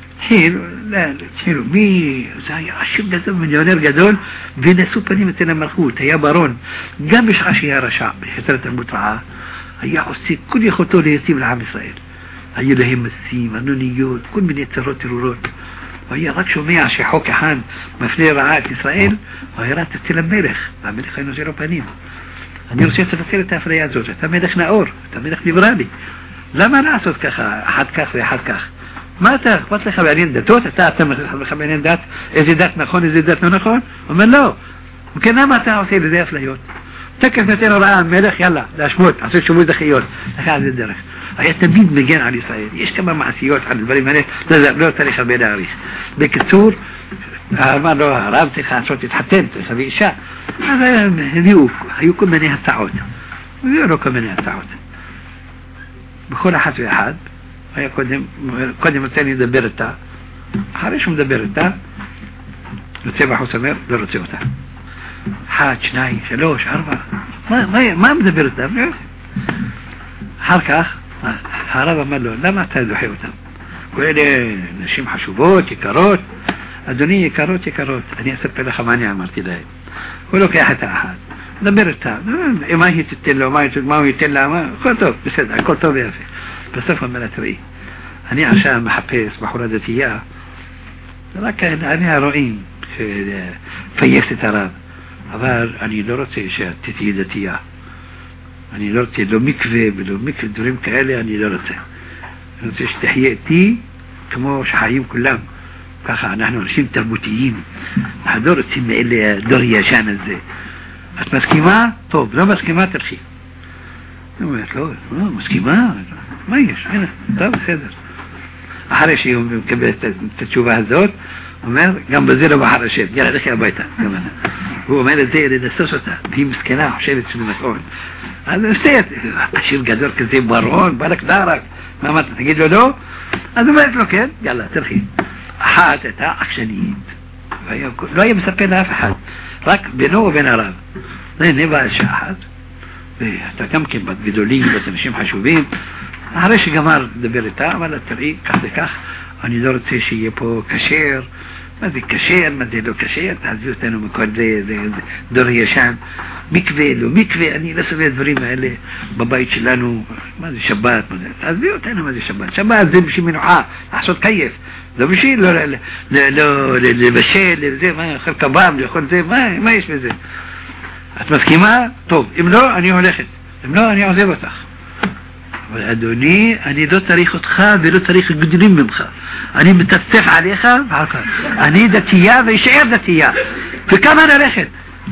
تحيلوا مي زي عشب لازم مليونير جدول بين سوبرني مثل مرخوت يا بارون جنبش عشية رشع بحسرة المتعة هي عصي كل يخطوا لي يسيب العام إسرائيل هي لهم السيم أنونيوت كل من يترot وهي ركشوا مية عشي حوكي حان مفلي رعاية إسرائيل وهي رات تستلم ملخ ملخ إنه زيرو بانين أني رسيت تفسير تافريات زوجة تميدخ ناور تميدخ ليبرالي لما نعسد كخا حد كخ ويحد كخ ما تخبط خبرين ده توت تم خبرين دات إزيدات نخون إزيدات نخون ومن لو ممكن ما تعرف زي فليوت تكف 200 رعاية ملخ يلا لا شموت عصير شموت دخيوت أخذ الدرخ هي تبيد مجان على إسرائيل إيش كمان مع سيوت على البري مالك لا تاريخ البيداريس بكتور ما له رابطة خاصة تحتين تسوي إشاء هذا هيكون منها التعود ويقولوا كمنها التعود بكل حسب أحد هي قدم الثاني دبرتها حريش مدبرتها نتبع سمير درتيوتها حاج ناي شلوش أربعة ما مدبرتها حركة هربا ملو لما اعتادوا حيوتهم قولي نشيم حشوبوت يكاروت الدنيا يكاروت أني أسبب لها خماني عمرتي داي ولو كي حتى أحد دبرتها ما هي تتلو ما هي تتلو ما قلتو بسدع قلتو بيافي بس أفهم ملا تريه أني عشان محبيس محولدتي إياه لكن أنا رؤين فيكت تراب أبار أني لورتي شيء تتيدتي إياه أني لورتي لو مكفي دريم كالي أني لورتي نسيش تحياتي كما شحايم كلهم ככה אנחנו אנשים תרבותיים, אנחנו רוצים דור ישן הזה. את מסכימה? טוב, לא מסכימה תלכי. היא אומרת, לא מסכימה? מה יש? הנה, טוב, בסדר. אחרי שהיא מקבלת את התשובה הזאת, הוא אומר, גם בזה לא בחר השם, יאללה, לכי הביתה. הוא אומר את זה, לנסוס אותה, והיא מסכנה, חושבת שזה נכון. אז הוא עושה את זה, עשיר גדול כזה, ברון, בלק דרק. מה אמרת, תגיד לו לא? אז הוא אומרת לו, כן, יאללה, תלכי. אחת הייתה עקשנית, לא היה מספר לאף אחד, רק בינו ובין הרב. הנה באה שעה אחת, ואתה גם כן בת גדולים, בת אנשים חשובים, אחרי שגמר לדבר איתה, אבל תראי, כך וכך, אני לא רוצה שיהיה פה כשר. מה זה כשר, מה זה לא כשר, תעזבי אותנו מכל זה דור ישן, מקווה, לא מקווה, אני לא סובל דברים האלה בבית שלנו. מה זה שבת, תעזבי אותנו מה זה שבת. שבת זה בשביל מנוחה, לעשות קייף, לא בשביל לבשל, מה, לאכול קבב, לאכול זה, מה יש בזה? את מסכימה? טוב, אם לא, אני הולכת, אם לא, אני עוזב אותך. אבל אדוני, אני לא צריך אותך ולא צריך גדולים ממך. אני מתצף עליך, אני דתייה וישאר דתייה. וכמה ללכת?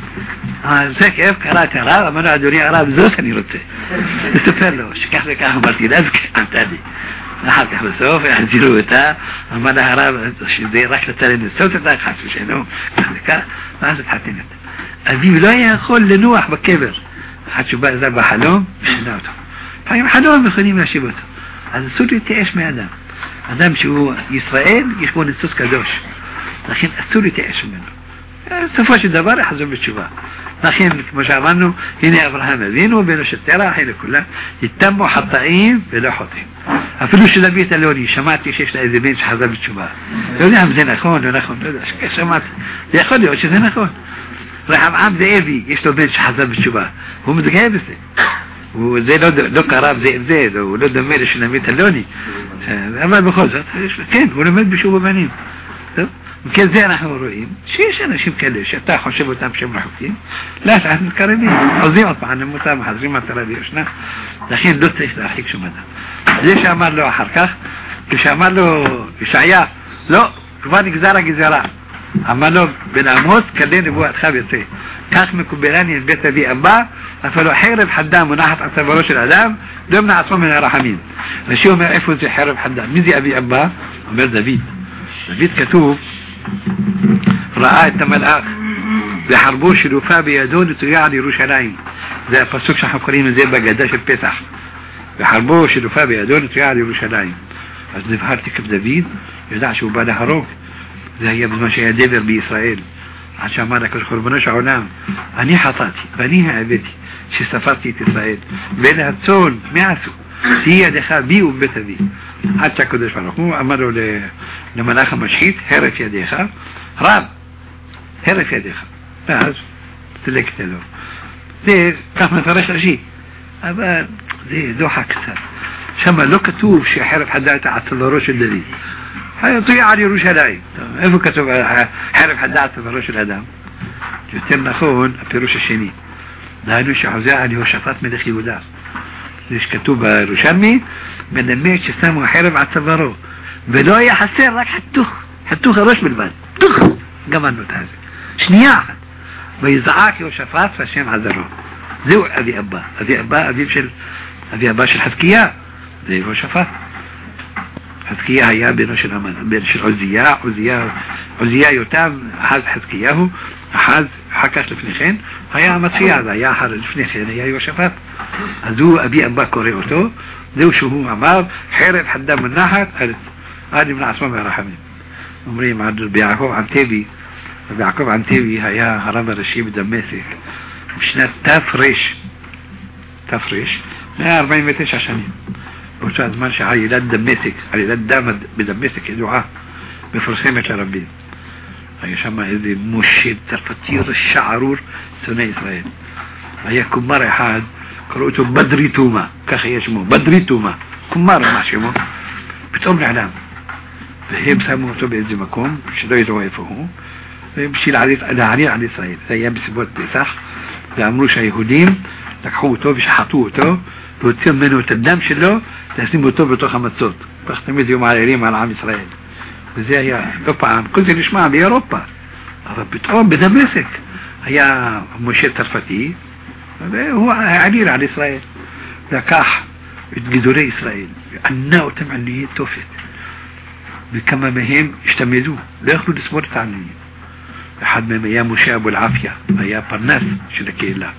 זה כאב קרא את הרב, אמרנו, אדוני הרב, זאת אני רוצה. לספר לו, שכך וכך אמרתי לה, וכך לי. אחר כך בסוף, החזירו אותה, אמר לה הרב, שזה רק לצא לנסות אותה, חס ושלום, כך וכך, ואז התחתנת. אביו לא היה יכול לנוח בקבר. אחד שבא עזר בחלום, ושינה אותו. פעמים חלום יכולים להשיב אותו. אז אסור להתייאש מאדם. אדם שהוא ישראל, יש בו ניסוס קדוש. לכן אסור להתייאש ממנו. בסופו של דבר יחזור בתשובה. לכן, כמו שאמרנו, הנה אברהם אבינו, בנו של תרח, הנה כולם, יתמו חטאים ולא חוטאים. אפילו שדוד אלוני, שמעתי שיש לה איזה בן שחזר בתשובה. לא יודע אם זה נכון, לא נכון, לא יודע, שמעתי. זה יכול להיות שזה נכון. רחבעם זאבי, יש לו בן שחזר בתשובה. הוא מתגאה בזה. וזה לא קרב זה, הוא לא דומה לשלמית אלוני. אבל בכל זאת, כן, הוא לומד בשוב הבנים. וכן זה אנחנו רואים, שיש אנשים כאלה שאתה חושב אותם שהם רחוקים, לאט לאט מתקרבים, עוזים עוד פעם אותם, מחזרים מטרה וישנה, לכן לא צריך להרחיק שום אדם. זה שאמר לו אחר כך, כשאמר לו ישעיה, לא, כבר נגזר הגזרה. אמר לו, בן עמוס, כדי נבואתך ויצא. כך מקובלני את בית אבי אבא, אפילו חרב חדה מונחת על צווארו של אדם, לא מנע עצמו מן הרחמים. ושהוא אומר, איפה זה חרב חדה? מי זה אבי אבא? אומר דוד. דוד כתוב, ראה את המלאך, וחרבו שלופה בידו נטויה על ירושלים. זה הפסוק שאנחנו קוראים את זה בגדה של פסח. וחרבו שלופה בידו נטויה על ירושלים. אז נבהרתי כבדוד, ידע שהוא בא להרוג. זה היה בזמן שהיה דבר בישראל, עד שאמר לקדוש חורבנו של העולם, אני חטאתי ואני העבדתי שספרתי את ישראל, ואלה הצאן, מה עשו? תהיה ידך בי ובית אבי. עד שהקדוש ברוך הוא אמר לו למלאך המשחית, הרף ידיך, רב, הרף ידיך. ואז צלקת לו. זה כך מפרש רש"י, אבל זה דוחה קצת. שמה לא כתוב שהחרב חדה הייתה על צווארו של דוד. תויה על ירושלים. איפה כתוב חרב חדה על צווארו של אדם? יותר נכון, הפירוש השני. דהיינו שחוזה על יהושפט מלך יהודה. זה שכתוב בירושלמי, מלמד ששמו חרב על צווארו. ולא היה חסר, רק חתוך הראש בלבד. תוך! גמרנו את זה. שנייה אחת. ויזעק יהושפט והשם עזרו. זהו אבי אבא. אבי אבא של חזקיה. זה יהושפט. חזקיה היה בן של עוזיה יותם, אחז חזקיהו, אחז אחר כך לפני כן, היה המציע, זה היה לפני כן, היה יהושפט. אז הוא אבי אבא קורא אותו, זהו שהוא אמר, חרב חדה מנחת, עד ימנע עצמו מהרחמים. אומרים, ביעקב ענתבי, ויעקב ענתבי היה הרב הראשי בדמשק, בשנת תפרש, 149 שנים. באותו הזמן שעלילת דמשק, עלילת דם בדמשק ידועה, מפורסמת לרבים. היה שם איזה מושל צרפתי רשע ארור, שונא ישראל. היה קומר אחד, קראו אותו בדרי תומה, ככה יש שמו, בדרי תומה, קומר מה שמו, פתאום נעלם. והם שמו אותו באיזה מקום, שלא ידעו איפה הוא, בשביל להעליל על ישראל. זה היה בסיבות פסח, ואמרו שהיהודים לקחו אותו ושחטו אותו, והוציאו ממנו את הדם שלו, לשים אותו בתוך המצות. כך תמיד היו מעלילים על עם ישראל. וזה היה לא פעם, כל זה נשמע באירופה, אבל פתאום בדמשק היה משה צרפתי, והוא העליל על ישראל, לקח את גדולי ישראל, וענה אותם עניים תופת, וכמה מהם השתמדו, לא יכלו לסבול את העניים. אחד מהם היה משה אבו אלעפיה, היה פרנס של הקהילה,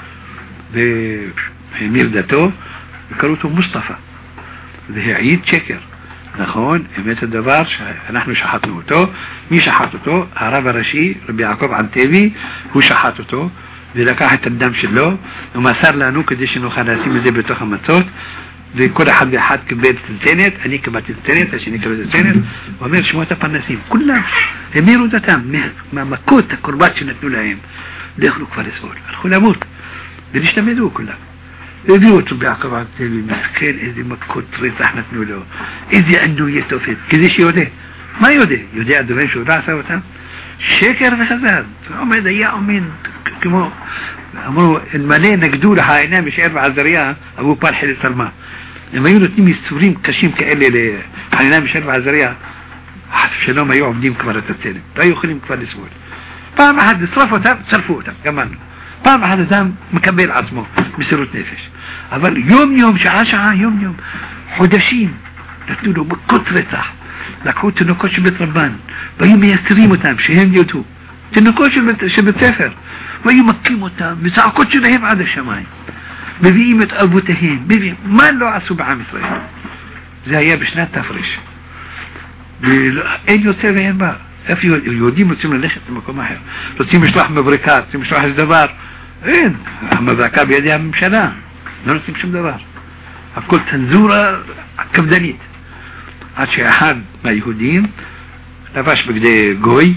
והמיר דתו, וקראו אותו מוסטפא, והעיד שקר. נכון, אמת הדבר שאנחנו שחטנו אותו. מי שחט אותו? הרב הראשי, רבי יעקב ענתבי, הוא שחט אותו ולקח את הדם שלו ומסר לנו כדי שנוכל לשים את זה בתוך המצות, וכל אחד ואחד קיבל צנצנת, אני קיבלתי צנצנת, השני קיבל צנצנת, הוא אומר שמות הפרנסים, כולם המירו דתם מהמכות הקורבן שנתנו להם, לא יכלו כבר לסבול, הלכו למות ונשתמדו כולם. הביאו אותו ביעקב ענתבי, מסכן, איזה מכות רצח נתנו לו, איזה ענוי תופת, כדי שיודע. מה יודע? יודע הדובר שהוא לא עשה אותם? שקר וחזר. עומד, היה עומד כמו, אמרו, אלמלא נגדו לך העיניים בשער ועזריה, אבו פרחי לצלמה. הם היו נותנים ייסורים קשים כאלה לעיניים בשער ועזריה, חסף שלום היו עובדים כבר את הצלם, לא היו יכולים כבר לסבול. פעם אחת לשרוף אותם, צרפו אותם, גמרנו. פעם אחת אדם מקבל עצמו מסירות נפש, אבל יום יום, שעה שעה, יום יום, חודשים נתנו לו מכות רצח. לקחו תינוקות של בית רבן והיו מייסרים אותם שהם יודו, תינוקות של בית ספר, והיו מכים אותם וצעקות שלהם עד השמיים, מביאים את אבותיהם, מה לא עשו בעם ישראל. זה היה בשנת תפריש, אין יוצא ואין בא. איפה יהודים רוצים ללכת למקום אחר, רוצים לשלוח מבריקה, רוצים לשלוח איזה דבר, אין, המבריקה בידי הממשלה, לא רוצים שום דבר, הכל צנזורה קפדנית. עד שאחד מהיהודים לבש בגדי גוי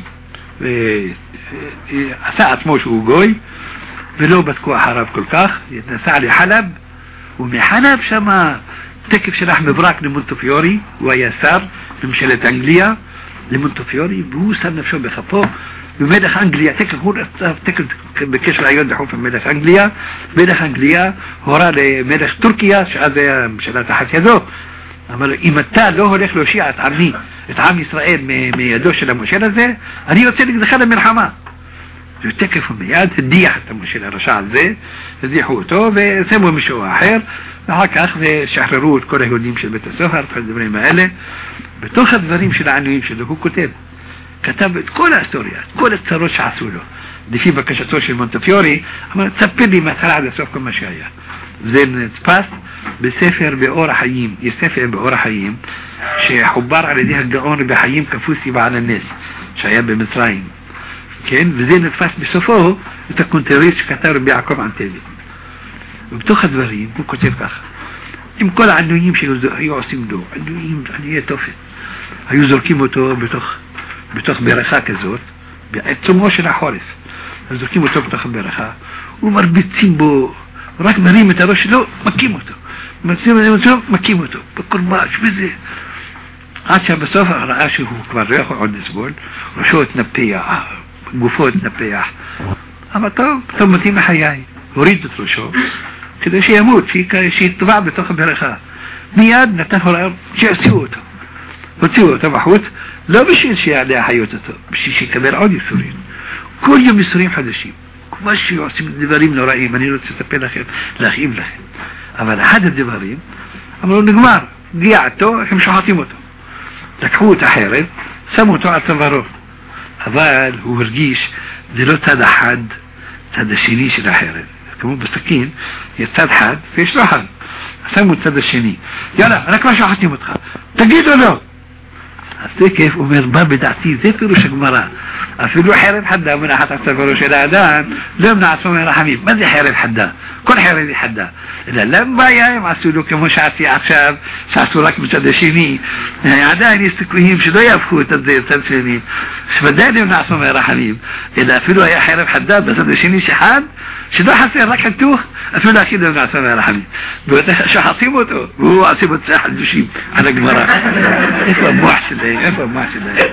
ועשה עצמו שהוא גוי ולא בדקו אחריו כל כך, נסע לחלב, ומחלב שמה תקף שלח מברק למונטפיורי, הוא היה שר בממשלת אנגליה למונטפיורי, והוא שם נפשו בכפו במלך אנגליה. תקף בקשר היום דחוף עם מלך אנגליה. מלך אנגליה הורה למלך טורקיה, שאז היה ממשלה תחת ידו, אמר לו, אם אתה לא הולך להושיע את עמי, את עם ישראל מידו של המושל הזה, אני יוצא נגדך למלחמה. ותקף ומיד הדיח את המושל הרשע הזה, הדיחו אותו ושמו מישהו אחר, ואחר כך שחררו את כל היהודים של בית הסוהר, כל הדברים האלה. בתוך הדברים של הענויים שלו הוא כתב את כל ההיסטוריה, את כל הצרות שעשו לו, לפי בקשתו של מונטפיורי. אמר, תספר לי מהתחלה עד הסוף כל מה שהיה. זה נתפס בספר באור החיים. יש ספר באור החיים שחובר על ידי הגאון רבי חיים קפוסי בעל הנס שהיה במצרים, כן? וזה נתפס בסופו את הקונטריסט שכתב רבי יעקב ענתבי. ובתוך הדברים הוא כותב ככה, עם כל הענויים שהיו עושים לו, ענויי תופת, היו זורקים אותו בתוך ברכה כזאת בעצמו של החורף, היו זורקים אותו בתוך הברכה ומרביצים בו, רק מרים את הראש שלו, מכים אותו, מכים אותו בקורבש וזה, עד שבסוף ראה שהוא כבר לא יכול עוד לסבול, ראשו התנפח, גופו התנפח. אבל טוב מתאים לחיי, הוריד את ראשו כדי שימות, שיטבע בתוך הברכה. מיד נתן הוראה שיוציאו אותו, הוציאו אותו בחוץ, לא בשביל שיעלה החיות אותו, בשביל שיקבל עוד ייסורים, כל יום ייסורים חדשים, כמו שעושים דברים נוראים. אני רוצה לספר לכם, להכאיב לכם, אבל אחד הדברים אמרו נגמר, גיעתו, הם שוחטים אותו, לקחו את החרב, שמו אותו על צווארו, אבל הוא הרגיש זה לא צד אחד, צד השני של החרב, כמו בסכין יש צד אחד ויש לא אחד, שמו את צד השני, יאללה רק לא שוחטים אותך, תגידו לו. אז תקף אומר, מה בדעתי, זה פירוש הגמרא, אפילו חרב חדה מנחת על צווארו של האדם לא ימנע עצמו מרחמים. מה זה חרב חדה? כל חרב היא חדה, אלא למה בעיה הם עשו לו כמו שעשי עכשיו, שעשו רק בצד השני, עדיין יש סיכויים שלא יהפכו את זה בצד שני, שוודאי לא ימנע עצמו מרחמים, אלא אפילו היה חרב חדה בצד השני שחד, שלא חסר רק חתוך, אפילו להכיד לא ימנע עצמו מרחמים, ושחטים אותו והוא עושה בצח על דושים על הגמרא. איפה המוח שלהם? איפה המוח שלהם?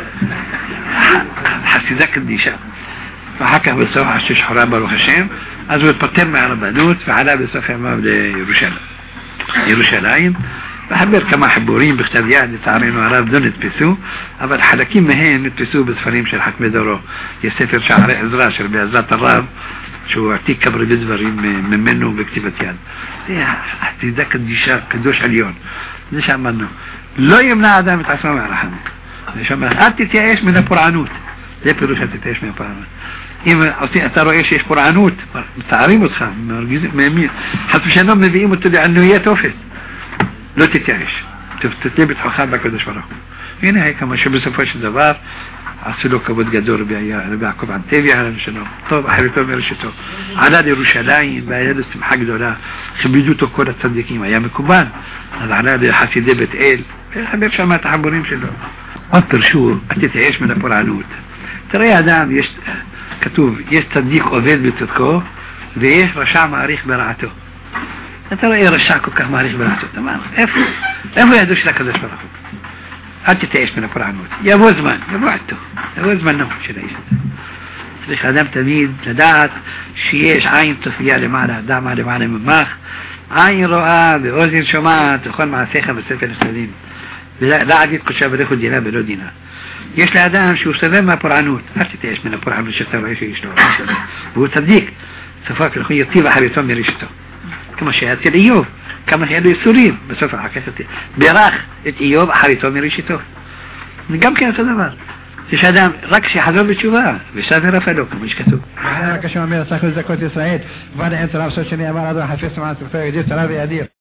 חסידה קדישה. ואחר כך בסוף עשו שחורה ברוך השם, אז הוא התפטר מהרבנות ועלה בסוף ימיו לירושלים. بحبر كما حبورين بكتاب يعني تعرين وعراب دون نتبسو أبد حلقين مهين نتبسو بسفرين شل حكم دوره يسافر شعر إزراء شر بأزات الراب شو اعتيك كبر بزبرين من منه بكتبة يد حتى ذاك الديشاق كدوش عليون ليش عملنا لا يمنع عدم تعسمه على حمد ليش عملنا أنت تعيش من القرآنوت ليه بيروش أنت تعيش من القرآنوت إما أصلا ترى إيش قرآنوت تعريم وتخام مين حتى مش أنهم نبيهم تدعي أنه هي توفت لو تتعيش تتلبت حخام بك ودش فرق هنا هيك ما شو بسفوش الدبار عسلو كبد قدور بيعكب عن تبيع على شنو طب حبيتهم يرشتو على دي روشلاين بايد استمحق دولا خبيدوتو كل التصديقين ايام كوبان هذا على دي حسيدي بتقيل حبيب شو ما تحبونيش له اكثر شو انت تعيش من القرانوت ترى يا دام كتب يصدق اوفيد بتذكر ليش رشع معريخ براعته ترى ايه رشعكم كمعريخ براعته تمام افو يدوش لك هذا الشرف أنت تعيش من القرآن يا وزمان يا بعته يا وزمان نوم شو ليش اللي خدم تميد لدعت شيش عين طفية لمعنى دعم لمعنى من ماخ عين رؤى بأذن شماعة تخون مع سيخة بالسفر السليم لا عديد كشا بدخل دينا بلو دينا يش لأدام شو سلام القرآنوت أنت تعيش من القرآن شتى رئيش يشتغل هو تصديق صفاك الأخوية طيبة حبيبتهم يريشتو كما شهادة الإيوب كما شهادة السوريين بسوف حكاية براخ الإيوب حبيبتهم يريشتو نقام كان سلمان إيش هذا ركشي حضر بتشوفها بسافر فلوك مش كتب أنا كشما مير ساكن زكاة إسرائيل بعد اعتراف سوشني أمر هذا حفيظ سمعت الفرق دي ترى بيدير